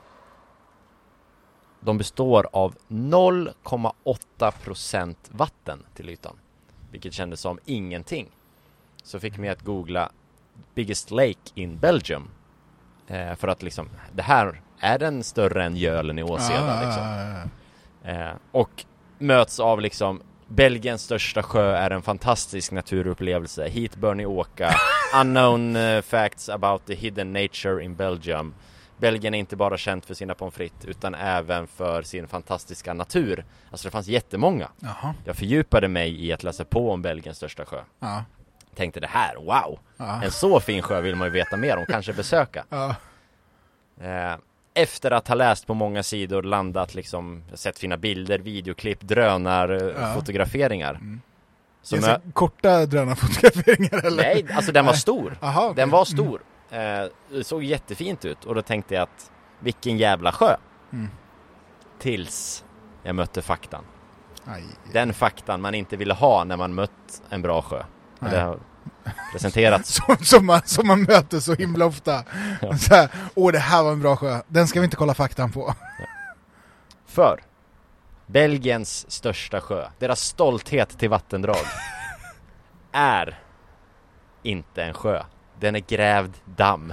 de består av noll komma åtta procent vatten till ytan. Vilket kändes som ingenting. Så fick mig att googla biggest lake in Belgium. Eh, för att liksom, det här är den större än Gölen i Åseda. Ah, liksom. ah, ah, ah. Eh, och möts av liksom Belgiens största sjö är en fantastisk naturupplevelse. Hit bör ni åka. Unknown uh, facts about the hidden nature in Belgium. Belgien är inte bara känt för sina pommes frites utan även för sin fantastiska natur. Alltså det fanns jättemånga. Jaha. Jag fördjupade mig i att läsa på om Belgiens största sjö. Ja. Tänkte det här, wow. Ja. En så fin sjö vill man ju veta mer om, kanske besöka. Ja. Eh, efter att ha läst på många sidor, landat liksom, sett fina bilder, videoklipp, drönar, ja. fotograferingar. Mm. Som är... korta drönarfotograferingar eller? Nej, alltså den var stor. Aha, okay. Den var stor. Mm. Eh, det såg jättefint ut och då tänkte jag att vilken jävla sjö. Mm. Tills jag mötte faktan. Aj. Den faktan man inte ville ha när man mött en bra sjö. Det har presenterats. som, som, man, som man möter så himla ofta. Ja. Så här, åh, det här var en bra sjö. Den ska vi inte kolla faktan på. Ja. För Belgiens största sjö, deras stolthet till vattendrag, är inte en sjö. Den är grävd damm.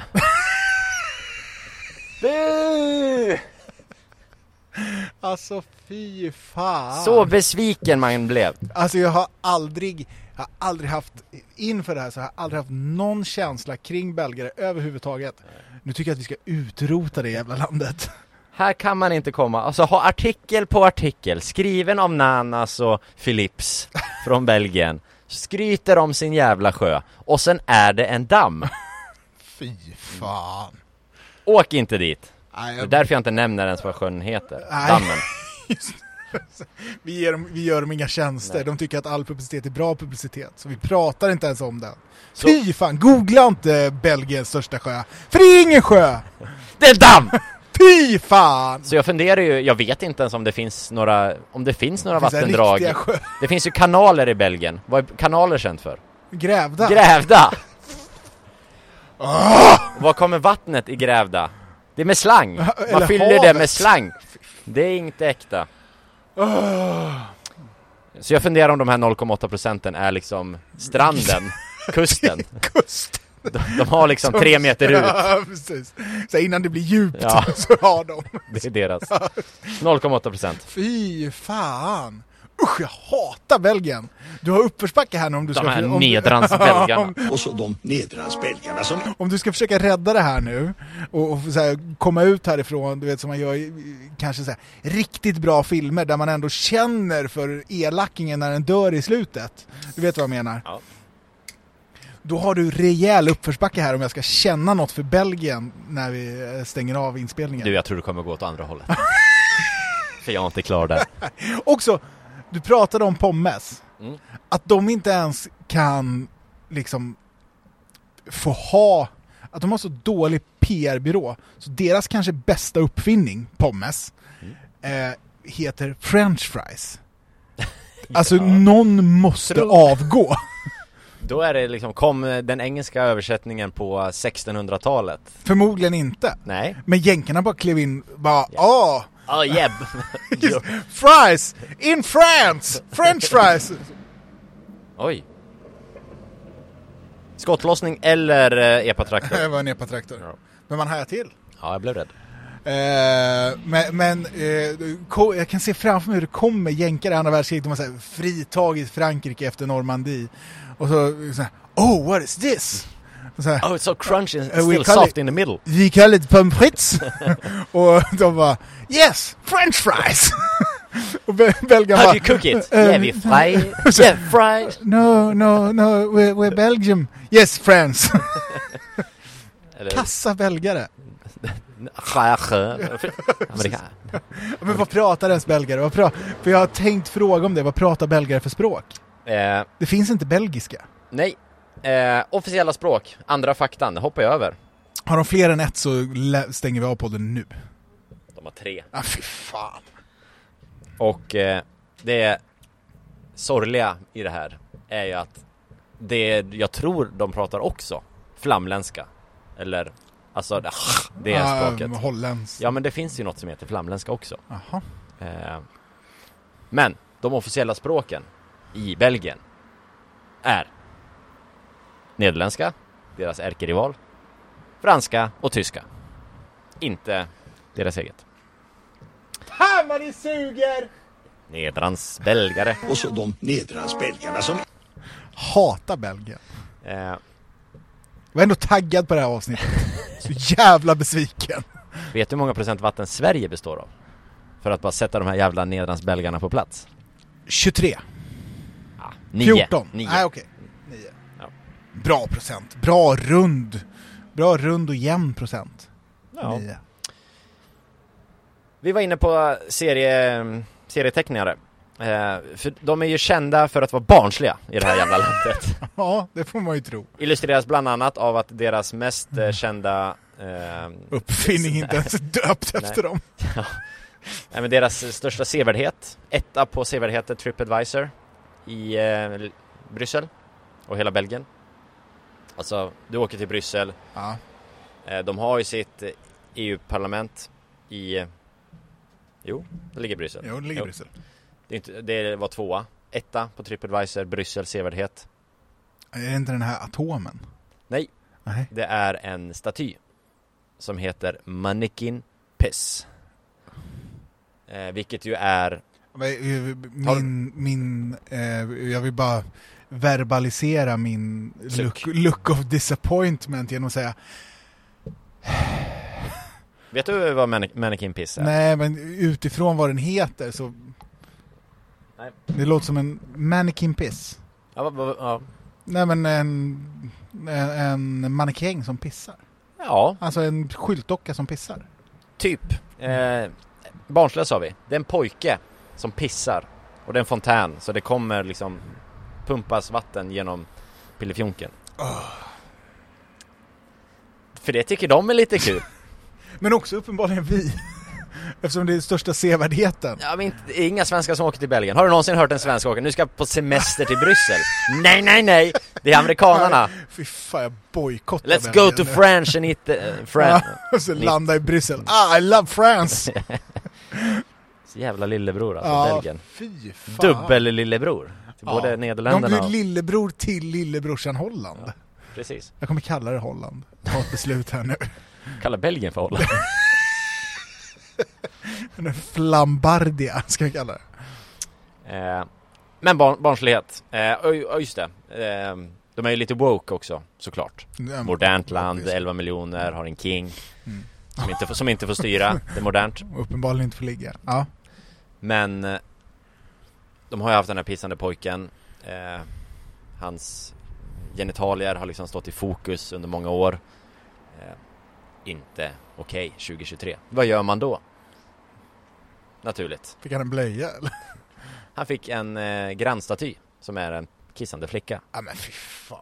Alltså fy fan. Så besviken man blev. Alltså jag har aldrig jag har aldrig haft inför det här så jag har aldrig haft någon känsla kring belgare överhuvudtaget. Nu tycker jag att vi ska utrota det jävla landet. Här kan man inte komma. Alltså ha artikel på artikel. Skriven av Nanas och Philips från Belgien. Skryter om sin jävla sjö. Och sen är det en damm. Fy fan. Åk inte dit. Nej, Det jag... är därför jag inte nämner ens vad sjön heter. Nej. Dammen. vi, ger dem, vi gör dem inga tjänster. Nej. De tycker att all publicitet är bra publicitet. Så vi pratar inte ens om den. Så... Fy fan, googla inte Belgiens största sjö. För det är ingen sjö. Det är damm! Fy fan! Så jag funderar ju, jag vet inte ens om det finns några, om det finns några Det finns vattendrag. sjö. Det finns ju kanaler i Belgien. Vad är kanaler känt för? Grävda. Grävda! Oh! Var kommer vattnet i Grävda? Det är med slang. Eller Man fyller havet. det med slang. Det är inte äkta. Oh. Så jag funderar om de här noll komma åtta procenten är liksom stranden, kusten. Kust. De, de har liksom tre meter ut. Ja, precis. Så innan det blir djupt Ja. så har de. Det är deras. noll komma åtta procent. Fy fan. Usch, jag hatar Belgien. Du har uppförsbacke här nu om du De ska... här om, nedransbelgarna. om, Och så de nedransbelgarna som... om du ska försöka rädda det här nu och, och så här, komma ut härifrån, du vet som man gör i, kanske så här, riktigt bra filmer där man ändå känner för elakingen när den dör i slutet. Du vet vad jag menar? Ja. Då har du rejäl uppförsbacke här om jag ska känna något för Belgien när vi stänger av inspelningen. Du, jag tror du kommer gå åt andra hållet. För jag är inte klar där. Också, du pratade om pommes. Mm. Att de inte ens kan liksom få ha, att de har så dålig P R-byrå. Så deras kanske bästa uppfinning, pommes, mm. eh, heter French fries. Alltså Ja. någon måste Tror- avgå. Då är det liksom, kom den engelska översättningen på sextonhundratalet. Förmodligen inte. Nej. Men jänkarna bara klev in, bara, åh, Ja, oh, jeb. fries in France, French fries. Oj. Skottlossning eller eh, epatraktor? Det var en epatraktor. Ja. Men man hajar till. Ja, jag blev rädd. Eh, men men eh, ko- jag kan se framför mig hur det kommer jänkare i andra världskriget. De har så här fritagit Frankrike efter Normandie. Och så, så här, oh, what is this? Och så här, Oh, it's so crunchy and Uh, we still call soft it- in the middle. vi kallar det pommes frites. Och de bara, yes, French fries. Och Bel- belgarna How bara, do you cook it? eh, yeah, we fry. Yeah, fried. no, no, no, we're, we're Belgium. Yes, France. Eller, Kassa belgare. Amerika. Men vad pratar ens belgare? Vad pra- För jag har tänkt fråga om det. Vad pratar belgare för språk? Eh, Det finns inte belgiska. nej. Eh, officiella språk. Andra faktan. Det hoppar jag över. Har de fler än ett så lä- stänger vi av podden nu. De har tre. Ah, fy fan. Och eh, det sorgliga i det här är ju att det, jag tror de pratar också flamländska. Eller, alltså det, det är Ah, språket. Hollands. Ja, men det finns ju något som heter flamländska också. Jaha. Eh, men de officiella språken i Belgien är nederländska, deras ärkerival, franska och tyska. Inte deras eget. Hammar i suger! Nedrans belgare. Och så de nedransbelgarna som... Hata Belgien. Eh, Jag var ändå taggad på det här avsnittet. Så jävla besviken. vet du hur många procent vatten Sverige består av? För att bara sätta de här jävla nedrans belgarna på plats. tjugotre. Ah, nio. fjorton. Nio. Nej, okej. nio. Ja. Bra procent. Bra rund. Bra rund och jämn procent. Ja. nio. Vi var inne på serie, serietecknare. Eh, för de är ju kända för att vara barnsliga i det här jävla landet. Ja, det får man ju tro. Illustreras bland annat av att deras mest eh, kända eh, Uppfinning inte ens döpt Nej. efter dem. nej, men deras största sevärdhet, etta på sevärdheter TripAdvisor i eh, Bryssel och hela Belgien. Alltså, du åker till Bryssel. Ja. Eh, de har ju sitt eh, E U-parlament i... Eh, jo, det ligger i Bryssel. Jo, det ligger i Bryssel. Det, är inte, det var tvåa. Etta på TripAdvisor, Bryssel, sevärdhet. Är det inte den här atomen? Nej, Nej. det är en staty som heter Mannequin Piss. Eh, vilket ju är... Min, min eh, jag vill bara verbalisera min look, look of disappointment genom att säga Vet du vad man- mannequin piss är? Nej, men utifrån vad den heter så... Nej. Det låter som en mannequin piss. Ja, va, va, ja. Nej, men en, en, en mannekäng som pissar. ja, Alltså en skyltdocka som pissar. typ. Eh, barnslös har vi. Det är en pojke som pissar. Och det är en fontän. Så det kommer liksom pumpas vatten genom pillefjonken. Oh. För det tycker de är lite kul. Men också uppenbarligen vi. Eftersom det är den största sevärdheten. Ja, men inte, inga svenskar som åker till Belgien. Har du någonsin hört en svensk åka? Nu ska jag på semester till Bryssel. Nej, nej, nej. Det är amerikanerna. Fy fan, jag bojkottar Let's Belgien go to nu. France and eat the, uh, France. Ja, och så landa i Bryssel. Ah, I love France! Så jävla lillebror alltså, Ja, Belgien. fy fan. Dubbel lillebror. Till Ja. både De Nederländerna blir och... lillebror till lillebrorsan Holland. Ja. Precis. Jag kommer kalla det Holland. Ta ett beslut här nu. Kalla Belgien för Holland. En Flambardia ska vi kalla det. eh, men barn, barnslighet. Eh, och, och just det. Eh, de är ju lite woke också, såklart. Ja, Modernt land, obviously. elva miljoner, har en king. Mm. Som, inte får, som inte får styra. Det är modernt. Uppenbarligen inte får ligga. Ja. Men eh, de har ju haft den här pissande pojken. Eh, hans genitalier har liksom stått i fokus under många år. Eh, inte okej, okay, tjugo tjugotre. Vad gör man då? Naturligt. Fick han en blöja eller? Han fick en eh, grannstaty som är en kissande flicka. Ja men fy fan.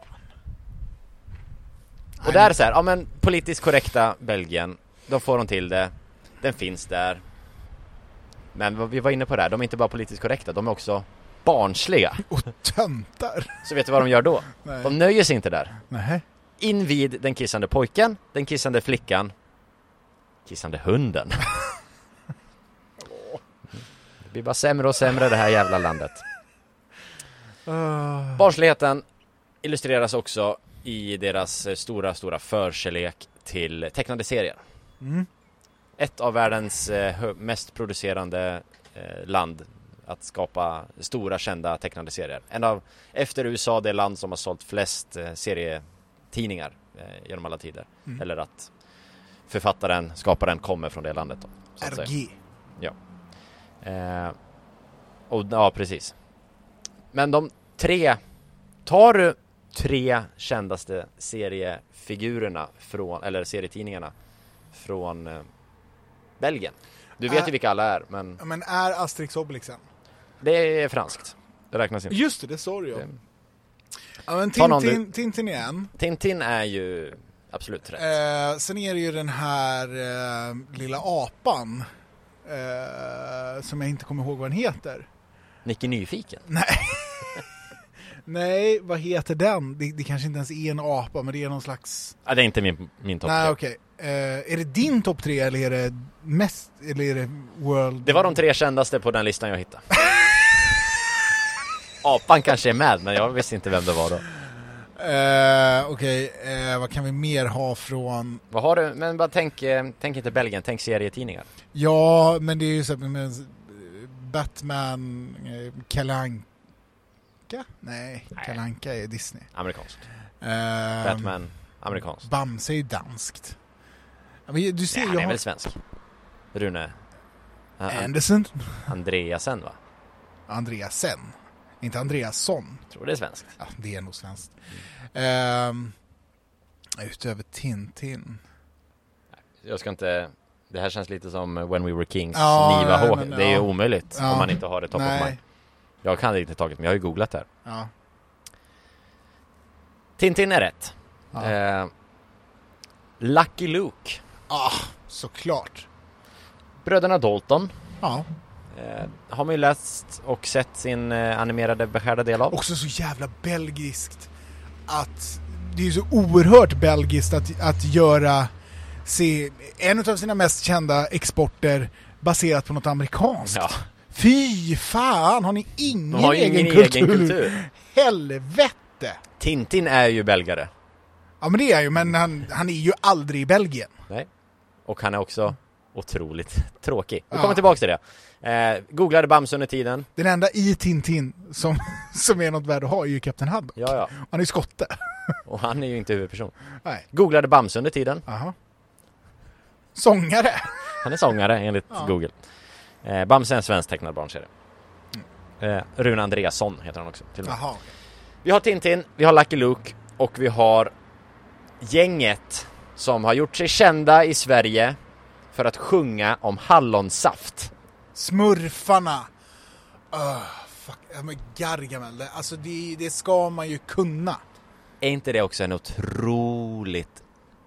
Och där är så här, ja men politiskt korrekta Belgien, de får de till det. Den finns där. Men vad vi var inne på där, de är inte bara politiskt korrekta, de är också barnsliga. Och töntar. Så vet du vad de gör då? Nej. De nöjer sig inte där. Nej. Invid den kissande pojken, den kissande flickan, kissande hunden. Det blir bara sämre och sämre det här jävla landet. Uh. Barnsligheten illustreras också i deras stora, stora förkärlek till tecknade serier. Mm. Ett av världens eh, mest producerande eh, land att skapa stora, kända tecknade serier. En av, efter U S A, det land som har sålt flest eh, serietidningar eh, genom alla tider. Mm. Eller att författaren, skaparen kommer från det landet då, så att R G. säga. Ja. Eh, och, ja, precis. Men de tre, tar du tre kändaste seriefigurerna från, eller serietidningarna från eh, Belgien. Du vet Ä- ju vilka alla är, men Men är Asterix Obelixen? det är franskt. Det räknas inte. Just det, det sa du ju. Det- Ja men Ta någon Tintin, Tintin igen. Tintin är ju absolut rätt. Eh, sen är det ju den här eh, lilla apan. Eh, som jag inte kommer ihåg vad den heter. Nicky Nyfiken. Nej. Nej, vad heter den? Det, det kanske inte ens är en apa, men det är någon slags... Ja, det är inte min, min topp Nej, tre. okej. Eh, är det din topp tre eller är det mest... Eller är det world... Det var de tre kändaste på den listan jag hittade. Apan kanske är med, men jag visste inte vem det var då. Eh, okej, eh, vad kan vi mer ha från... Vad har du? Men bara tänk, eh, tänk inte Belgien, tänk serietidningar. Ja, men det är ju så här med Batman, eh, Kalle Anka? Nej, Nej. Kalle Anka är Disney. Amerikanskt. Eh, Batman, amerikanskt. Bamse är ju danskt. Ja, men du ser, Nej, han jag är har... väl svensk. Rune Han- Anderson. Andreasen, va? Andreasen. Inte Andreasson. Jag tror det är svenskt. Ja, det är nog svenskt. Mm. Utöver Tintin. Jag ska inte... Det här känns lite som When We Were Kings, Ja, Niva nej, H. men, Det är ju ja. omöjligt Ja. om man inte har det top of Nej. mind. Jag kan det inte taget, men jag har ju googlat här. Ja. Tintin är rätt. Ja. Eh, Lucky Luke. Ah, såklart. Bröderna Dalton. Ja. Eh, har man ju läst och sett sin eh, animerade beskärda del av. Också så jävla belgiskt att det är ju så oerhört belgiskt att, att göra se, en av sina mest kända exporter baserat på något amerikanskt. Ja. Fy fan, har ni ingen, De har ju egen, ingen kultur? egen kultur. Helvete! Tintin är ju belgare. Ja men det är ju, men han, han är ju aldrig i Belgien. Nej. Och han är också otroligt tråkig. Vi Ja. kommer tillbaka till det. Eh, googlade Bamse under tiden. Den enda i Tintin som, som är något värd att ha är ju Kapten Haddock. Ja, ja. Han är ju skotte. Och han är ju inte huvudperson. Nej. Googlade Bamse under tiden. Aha. Sångare? Han är sångare enligt ja. Google. Eh, Bamse är en svensk tecknad barnserie. Mm. Eh, Rune Andreasson heter han också. Till Jaha. Vi har Tintin, vi har Lucky Luke och vi har gänget som har gjort sig kända i Sverige för att sjunga om hallonsaft. Smurfarna. Uh, fuck. Ja, men Gargamel. Alltså det, det ska man ju kunna. Är inte det också en otroligt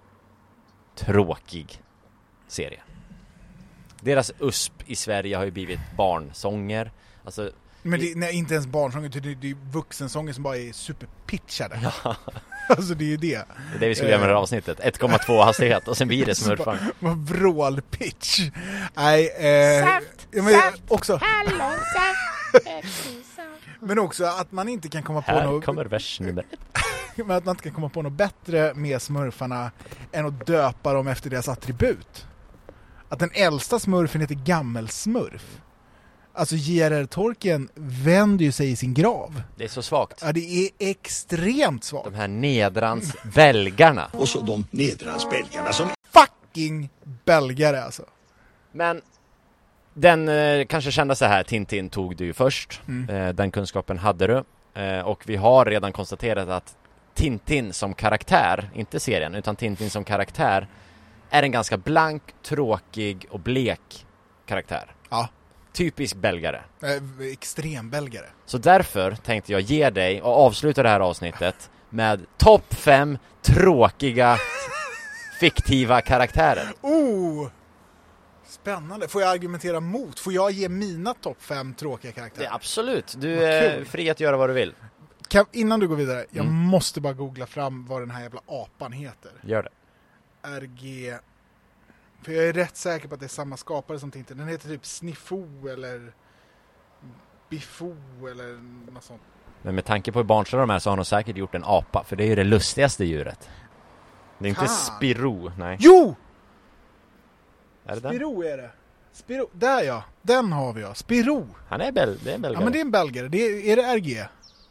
tråkig serie? Deras U S P i Sverige har ju blivit barnsånger. Alltså, men det, nej, inte ens barnsånger, det, det är vuxensånger som bara är superpitchade. Ja. Alltså det är ju det. Det är det vi skulle göra med det här avsnittet. ett komma två hastighet och sen blir det smurfan. Vad vrålpitch. Nej, eh, saft, ja, men saft, också hallonsaft. Men också att man inte kan komma på här något. Kommer vers nummer Men att man inte kan komma på något bättre med smurfarna än att döpa dem efter deras attribut. Att den äldsta smurfen heter Gammelsmurf. Alltså J R R Tolkien vänder ju sig i sin grav. Det är så svagt. Ja, det är extremt svagt. De här nedrans belgarna. Och så de nedrans belgarna som... Fucking belgare alltså. Men den eh, kanske kända så här, Tintin tog du ju först. Mm. Eh, den kunskapen hade du. Eh, och vi har redan konstaterat att Tintin som karaktär, inte serien, utan Tintin som karaktär är en ganska blank, tråkig och blek karaktär. Ja. Typisk belgare. Eh, extrem belgare. Så därför tänkte jag ge dig och avsluta det här avsnittet med topp fem tråkiga fiktiva karaktärer. Oh! Spännande. Får jag argumentera mot? Får jag ge mina topp fem tråkiga karaktärer? Det, absolut. Du är fri att göra vad du vill. Kan, innan du går vidare, jag Mm. måste bara googla fram vad den här jävla apan heter. Gör det. R G... För jag är rätt säker på att det är samma skapare som Tintin. Den heter typ Sniffo eller Biffo eller något sånt. Men med tanke på hur barnsliga de är så har de säkert gjort en apa. För det är ju det lustigaste djuret. Det är inte Fan. Spirou, nej. Jo! Är det den? Spirou är det. Spirou, där ja. Den har vi ja. Spirou. Han är bel, det är en belgare. Ja, men det är en belgare. Det är, är det R G?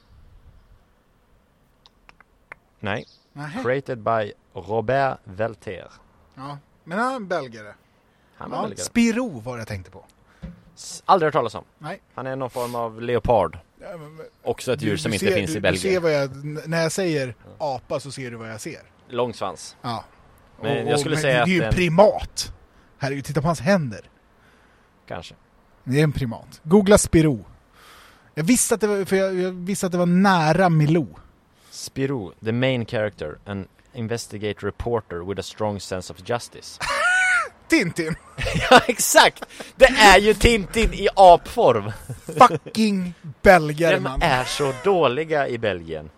Nej. Nähä. Created by Robert Velter. Ja, men han är en belgare. Han är Ja, belgare. Spirou var det jag tänkte på. S- Aldrig hört talas om. Nej. Han är någon form av leopard. Ja, men, men, Också ett djur du, som du inte ser, finns du, i Belgien. Du ser vad jag, när jag säger apa så ser du vad jag ser. Lång svans. Ja. Men och, jag skulle men säga det, att det är ju en- primat. Herregud, titta på hans händer. Kanske. Det är en primat. Googla Spirou. Jag visste att det var, för jag, jag visste att det var nära Milou. Spirou, the main character, an investigate reporter with a strong sense of justice. Tintin. Ja, exakt! Det är ju Tintin i apform. Fucking belgare, De man. är så dåliga i Belgien.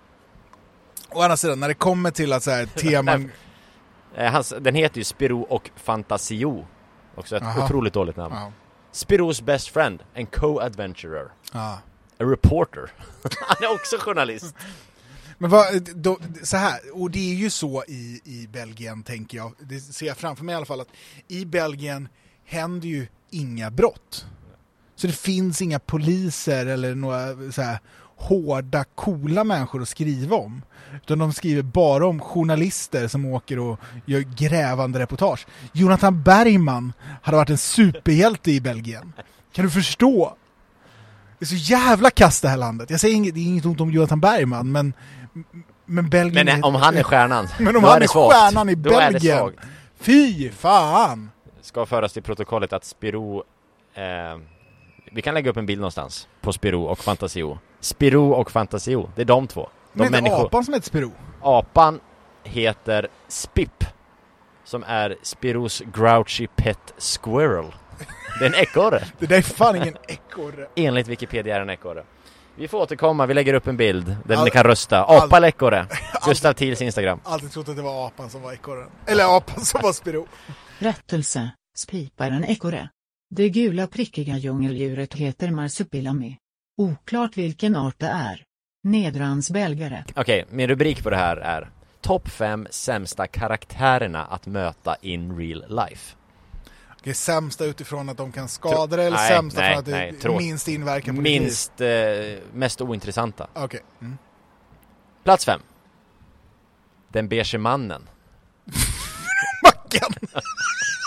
Å andra sidan, när det kommer till att så här teman... Eh, hans, den heter ju Spirou och Fantasio. Också ett Aha. otroligt dåligt namn. Ja. Spirous best friend, en co-adventurer. Ja. A reporter. Han är också journalist. Men vad, då, så här, och det är ju så i, i Belgien, tänker jag, det ser jag framför mig i alla fall, att i Belgien händer ju inga brott. Så det finns inga poliser eller några så här hårda, coola människor att skriva om. Utan de skriver bara om journalister som åker och gör grävande reportage. Jonathan Bergman hade varit en superhjälte i Belgien. Kan du förstå? Det är så jävla kast det här landet. Jag säger inget, det är inget ont om Jonathan Bergman, men men Belgien... Men om han är stjärnan, men om då han är det är svagt. stjärnan i Då är det Belgien. svagt. Fy fan! Ska föras till protokollet att Spirou... Eh, vi kan lägga upp en bild någonstans på Spirou och Fantasio. Spirou och Fantasio, det är de två. De Men det är människor... apan som heter Spirou. Apan heter Spip, som är Spirous grouchy pet squirrel. Det är en ekorre. Det där är fan ingen ekorre. Enligt Wikipedia är en ekorre. Vi får återkomma, vi lägger upp en bild där All- ni kan rösta. all- Apa eller ekorre? Gustav Thils Instagram. Alltid trott att det var apan som var ekorren. Eller apan som var Spirou. Rättelse, Spip är en ekorre. Det gula prickiga djungeldjuret heter marsupilami. Oklart vilken art det är. Nedrans belgare. Okej, min rubrik på det här är topp fem sämsta karaktärerna att möta in real life. Okej, sämsta utifrån att de kan skada det, eller nej, sämsta nej, för att det nej, tråk- minst inverkan på ditt liv? Minst, eh, mest ointressanta. Okej. Mm. Plats fem. Den beige mannen. Mackan!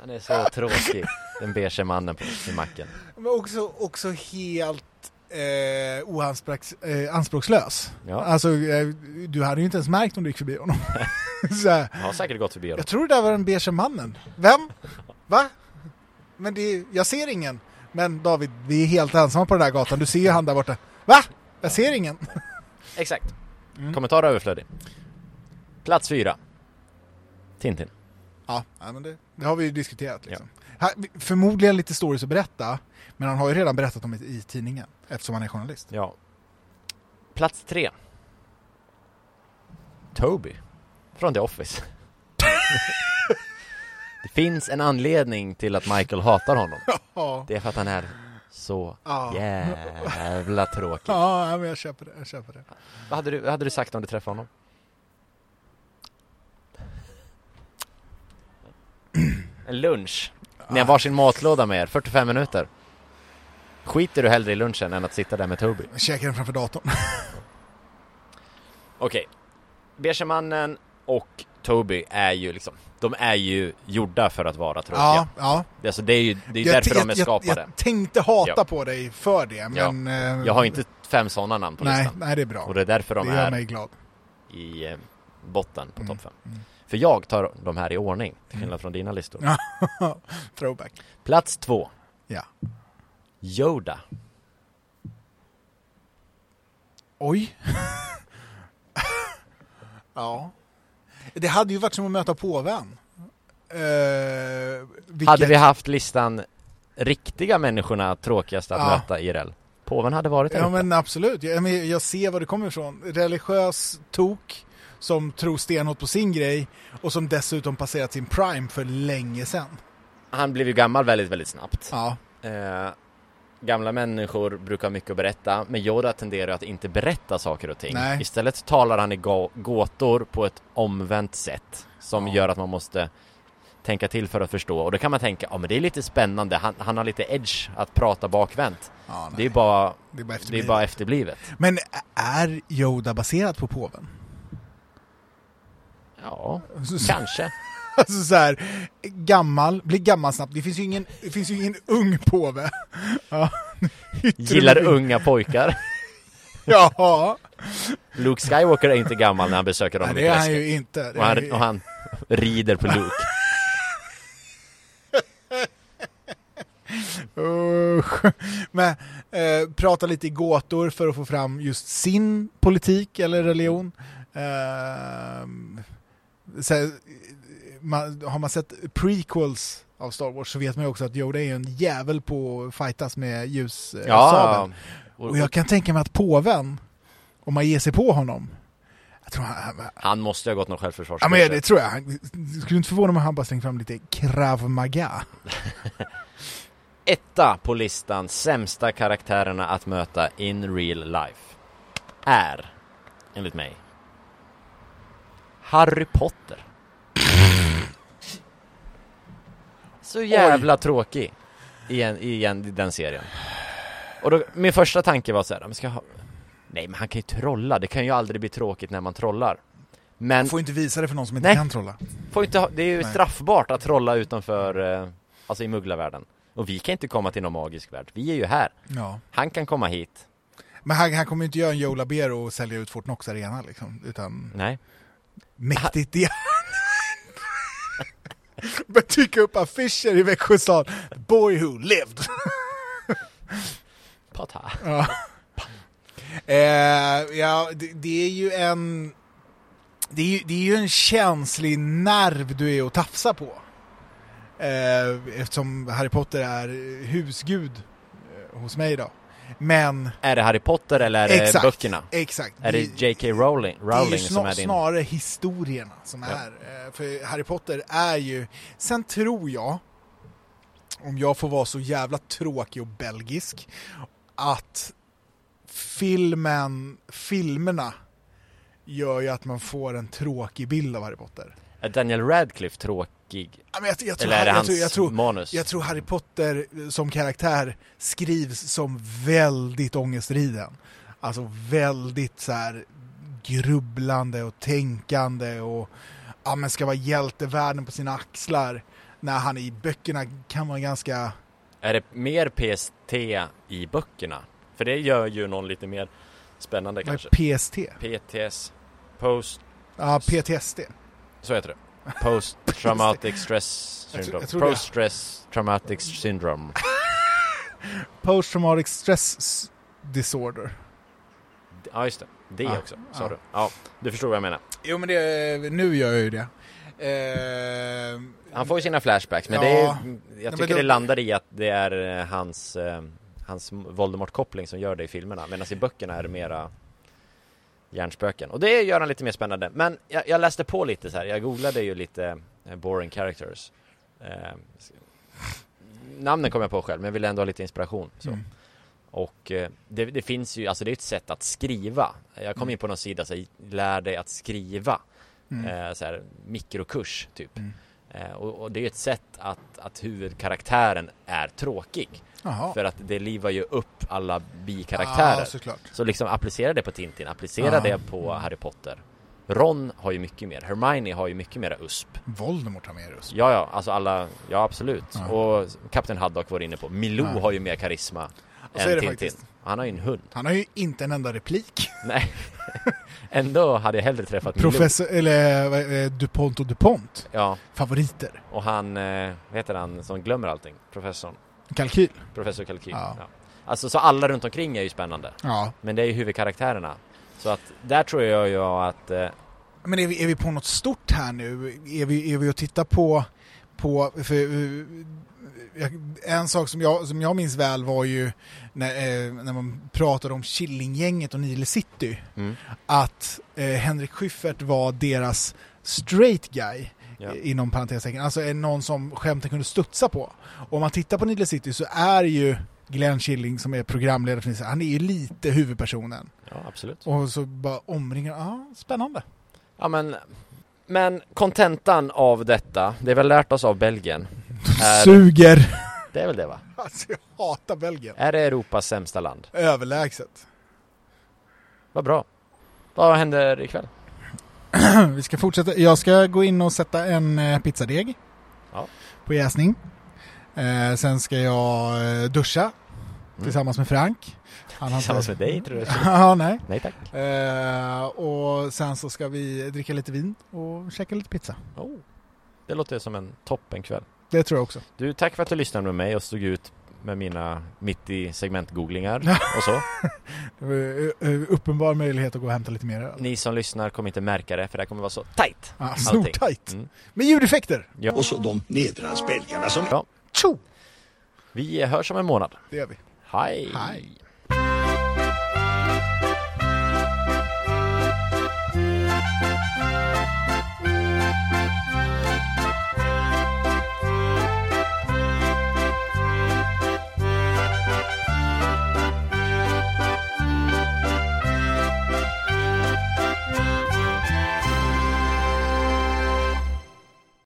Han är så tråkig. Den beige mannen på i macken. Men också, också helt eh, oanspråks, eh, anspråkslös. Ja. Alltså, eh, du hade ju inte ens märkt om du gick förbi honom. Så här, Jag har säkert gått förbi honom. jag tror det där var den beige mannen. Vem? Va? Men det, jag ser ingen. Men David, vi är helt ensamma på den här gatan. Du ser ju han där borta. Va? Jag ser ingen. Exakt. Mm. Kommentar överflödig. Plats fyra. Tintin. Ja, men det, det har vi ju diskuterat liksom. Ja. Här, förmodligen lite stories att berätta, men han har ju redan berättat om det i tidningen eftersom han är journalist. Ja. Plats tre. Toby från The Office. Det finns en anledning till att Michael hatar honom. Ja. Det är för att han är så ja. jävla tråkig. Ja, men jag köper det, jag köper det. Vad hade du, vad hade du sagt om du träffade honom? En lunch. Ni har varsin matlåda med er, fyrtiofem minuter. Skiter du hellre i lunchen än att sitta där med Toby? Käkar den framför datorn. Okej. Okay. Beigemannen och Toby är ju liksom, de är ju gjorda för att vara tråkiga. Ja, ja. Det, alltså, det är ju det är jag därför t- de är skapade. Jag, jag tänkte hata ja. på dig för det, men... Ja. Eh, jag har inte fem sådana namn på nej, listan. Nej, det är bra. Och det är därför de det gör är mig glad. i eh, botten på mm. topp fem. Mm. För jag tar de här i ordning, till skillnad från dina listor. Throwback. Plats två. Ja. Yoda. Oj. Ja. Det hade ju varit som att möta påven. Uh, vilket... Hade vi haft listan riktiga människorna tråkigast att ja. möta I R L? Påven hade varit där Ja, uppe. men absolut. Jag, jag ser var det kommer ifrån. Religiös tok som tror stenhårt på sin grej och som dessutom passerat sin prime för länge sedan. Han blev ju gammal väldigt, väldigt snabbt. Ja. Eh, gamla människor brukar ha mycket att berätta, men Yoda tenderar att inte berätta saker och ting. Nej. Istället talar han i gå- gåtor på ett omvänt sätt som ja. gör att man måste tänka till för att förstå. Och då kan man tänka, ja men det är lite spännande. Han, han har lite edge att prata bakvänt. Ja, det är bara det är bara det är bara efterblivet. Men är Yoda baserat på påven? Ja, kanske. Alltså så här, gammal, blir gammal snabbt. Det finns ju ingen, det finns ju ingen ung påve. Ja. Gillar unga pojkar. Ja. Luke Skywalker är inte gammal när han besöker honom. Nej, det är han ju inte. Och han, och han rider på Luke. Usch. Men eh, prata lite i gåtor för att få fram just sin politik eller religion. Eh, så här, man, har man sett prequels av Star Wars så vet man ju också att Yoda är en jävel på att fightas med ljussabeln. Ja, och, och jag kan tänka mig att påven, om man ger sig på honom, jag tror han, han måste ha gått någon självförsvars. Ja, men det tror jag. Han skulle inte förvåna om han bara slängt fram lite Krav Maga. Etta på listan sämsta karaktärerna att möta in real life är, enligt mig, Harry Potter. Så jävla Oj. tråkig igen, igen i den serien. Och då, min första tanke var så här, man ska ha... nej, men han kan ju trolla. Det kan ju aldrig bli tråkigt när man trollar. Men man får inte visa det för någon som inte nej, kan trolla. Får inte ha... det är ju nej. straffbart att trolla utanför, eh, alltså i mugglarvärlden. Och vi kan inte komma till någon magisk värld. Vi är ju här. Ja. Han kan komma hit. Men han, han kommer inte göra en Joe Labero och sälja ut Fort Knox Arena liksom, utan nej. Mäktigt det. Men tycka upp affischer i Växjö stad. Boy who lived. Pata. Ja. Eh, ja, det, det är ju en det är ju, det är ju en känslig nerv du är att tafsa på. Eh, eftersom Harry Potter är husgud eh, hos mig då. Men är det Harry Potter eller är det exakt, böckerna? Exakt. Är det J K Rowling, Rowling det är ju som är din? Snarare historierna som ja. är. För Harry Potter är ju... Sen tror jag, om jag får vara så jävla tråkig och belgisk, att filmen, filmerna gör ju att man får en tråkig bild av Harry Potter. Är Daniel Radcliffe tråkig? Ja, men jag, jag tror, eller är det jag, hans tror, jag, tror, manus? Jag tror Harry Potter som karaktär skrivs som väldigt ångestriden. Alltså väldigt så här grubblande och tänkande och ja, men ska vara hjältevärlden på sina axlar. när han i böckerna kan vara ganska... Är det mer P S T i böckerna? För det gör ju någon lite mer spännande. Vad är kanske. P S T? P T S. Post... Ja, P T S D. Så heter det. Post Traumatic Stress Syndrome. Jag tror- jag tror Post Stress Traumatic Syndrome. Post Traumatic Stress Disorder. Ja, just det. Det Ja, också, sa ja. du. Ja, du förstår vad jag menar. Jo, men det, nu gör jag ju det. Eh, Han får ju sina flashbacks, men Ja. det är, jag men tycker då- det landar i att det är eh, hans, eh, hans Voldemort-koppling som gör det i filmerna. Medan i böckerna är det mera hjärnspöken. Och det gör han lite mer spännande. Men jag, jag läste på lite så här. Jag googlade ju lite eh, boring characters. Eh, namnen kom jag på själv, men jag ville ändå ha lite inspiration. Så. Mm. Och eh, det, det finns ju, alltså det är ett sätt att skriva. Jag kom Mm. in på någon sida så här, lär dig att skriva. Mm. Eh, så här, mikrokurs typ. Mm. Eh, och, och det är ett sätt att, att huvudkaraktären är tråkig. Jaha. För att det livar ju upp alla bikaraktärer. Ja, såklart. Så liksom applicera det på Tintin, applicera Ja. det på Harry Potter. Ron har ju mycket mer, Hermione har ju mycket mer usp. Voldemort har mer just. Ja, ja, alltså alla, ja absolut. Ja. Och Kapten Haddock var inne på. Milou Ja. har ju mer karisma så är det än Tintin. faktiskt. Han har ju en hund. Han har ju inte en enda replik. Nej. Ändå hade jag hellre träffat Milou. Professor, eller vad är det, DuPont och DuPont. Ja, Favoriter. och han, eh, vad heter han som glömmer allting? Professorn. Kalkyl. Professor Kalkyl. Ja. Ja. Alltså så alla runt omkring är ju spännande. Ja. Men det är ju huvudkaraktärerna. Så att där tror jag ju att eh, Men är vi, är vi på något stort här nu? Är vi, är vi att titta på... på för, uh, jag, en sak som jag, som jag minns väl var ju när, eh, när man pratade om Killinggänget och Nile City. mm. Att eh, Henrik Schyffert var deras straight guy. Ja. eh, Inom parentestecken. Alltså är någon som skämten kunde studsa på. Och om man tittar på Nile City så är ju Glenn Killing som är programledare för Nile City, han är ju lite huvudpersonen. Ja, absolut. Och så bara omringar, ja, spännande. Ja, men men kontentan av detta, det vi har lärt oss av Belgien är, Suger! det är väl det va? Alltså jag hatar Belgien. Är det Europas sämsta land? Överlägset. Vad bra. Vad händer ikväll? Vi ska fortsätta. Jag ska gå in och sätta en eh, pizzadeg Ja. på jäsning. Eh, sen ska jag eh, duscha tillsammans med Frank. Han har Tillsammans inte- med dig tror jag. Ja, nej. Nej tack. Eh, och sen så ska vi dricka lite vin och käka lite pizza. Oh. Det låter som en toppen kväll. Det tror jag också. Du, tack för att du lyssnade med mig och stod ut med mina mitt i segmentgooglingar och så. Det var eh, uppenbar möjlighet att gå och hämta lite mer öl. Ni som lyssnar kommer inte märka det, för det kommer vara så tight. Ja, allting. snortajt. Mm. Med ljudeffekter. Ja. Och så de nedransbälgarna som Ja. Tjo! Vi hörs om en månad. Det gör vi. Hej! Hej.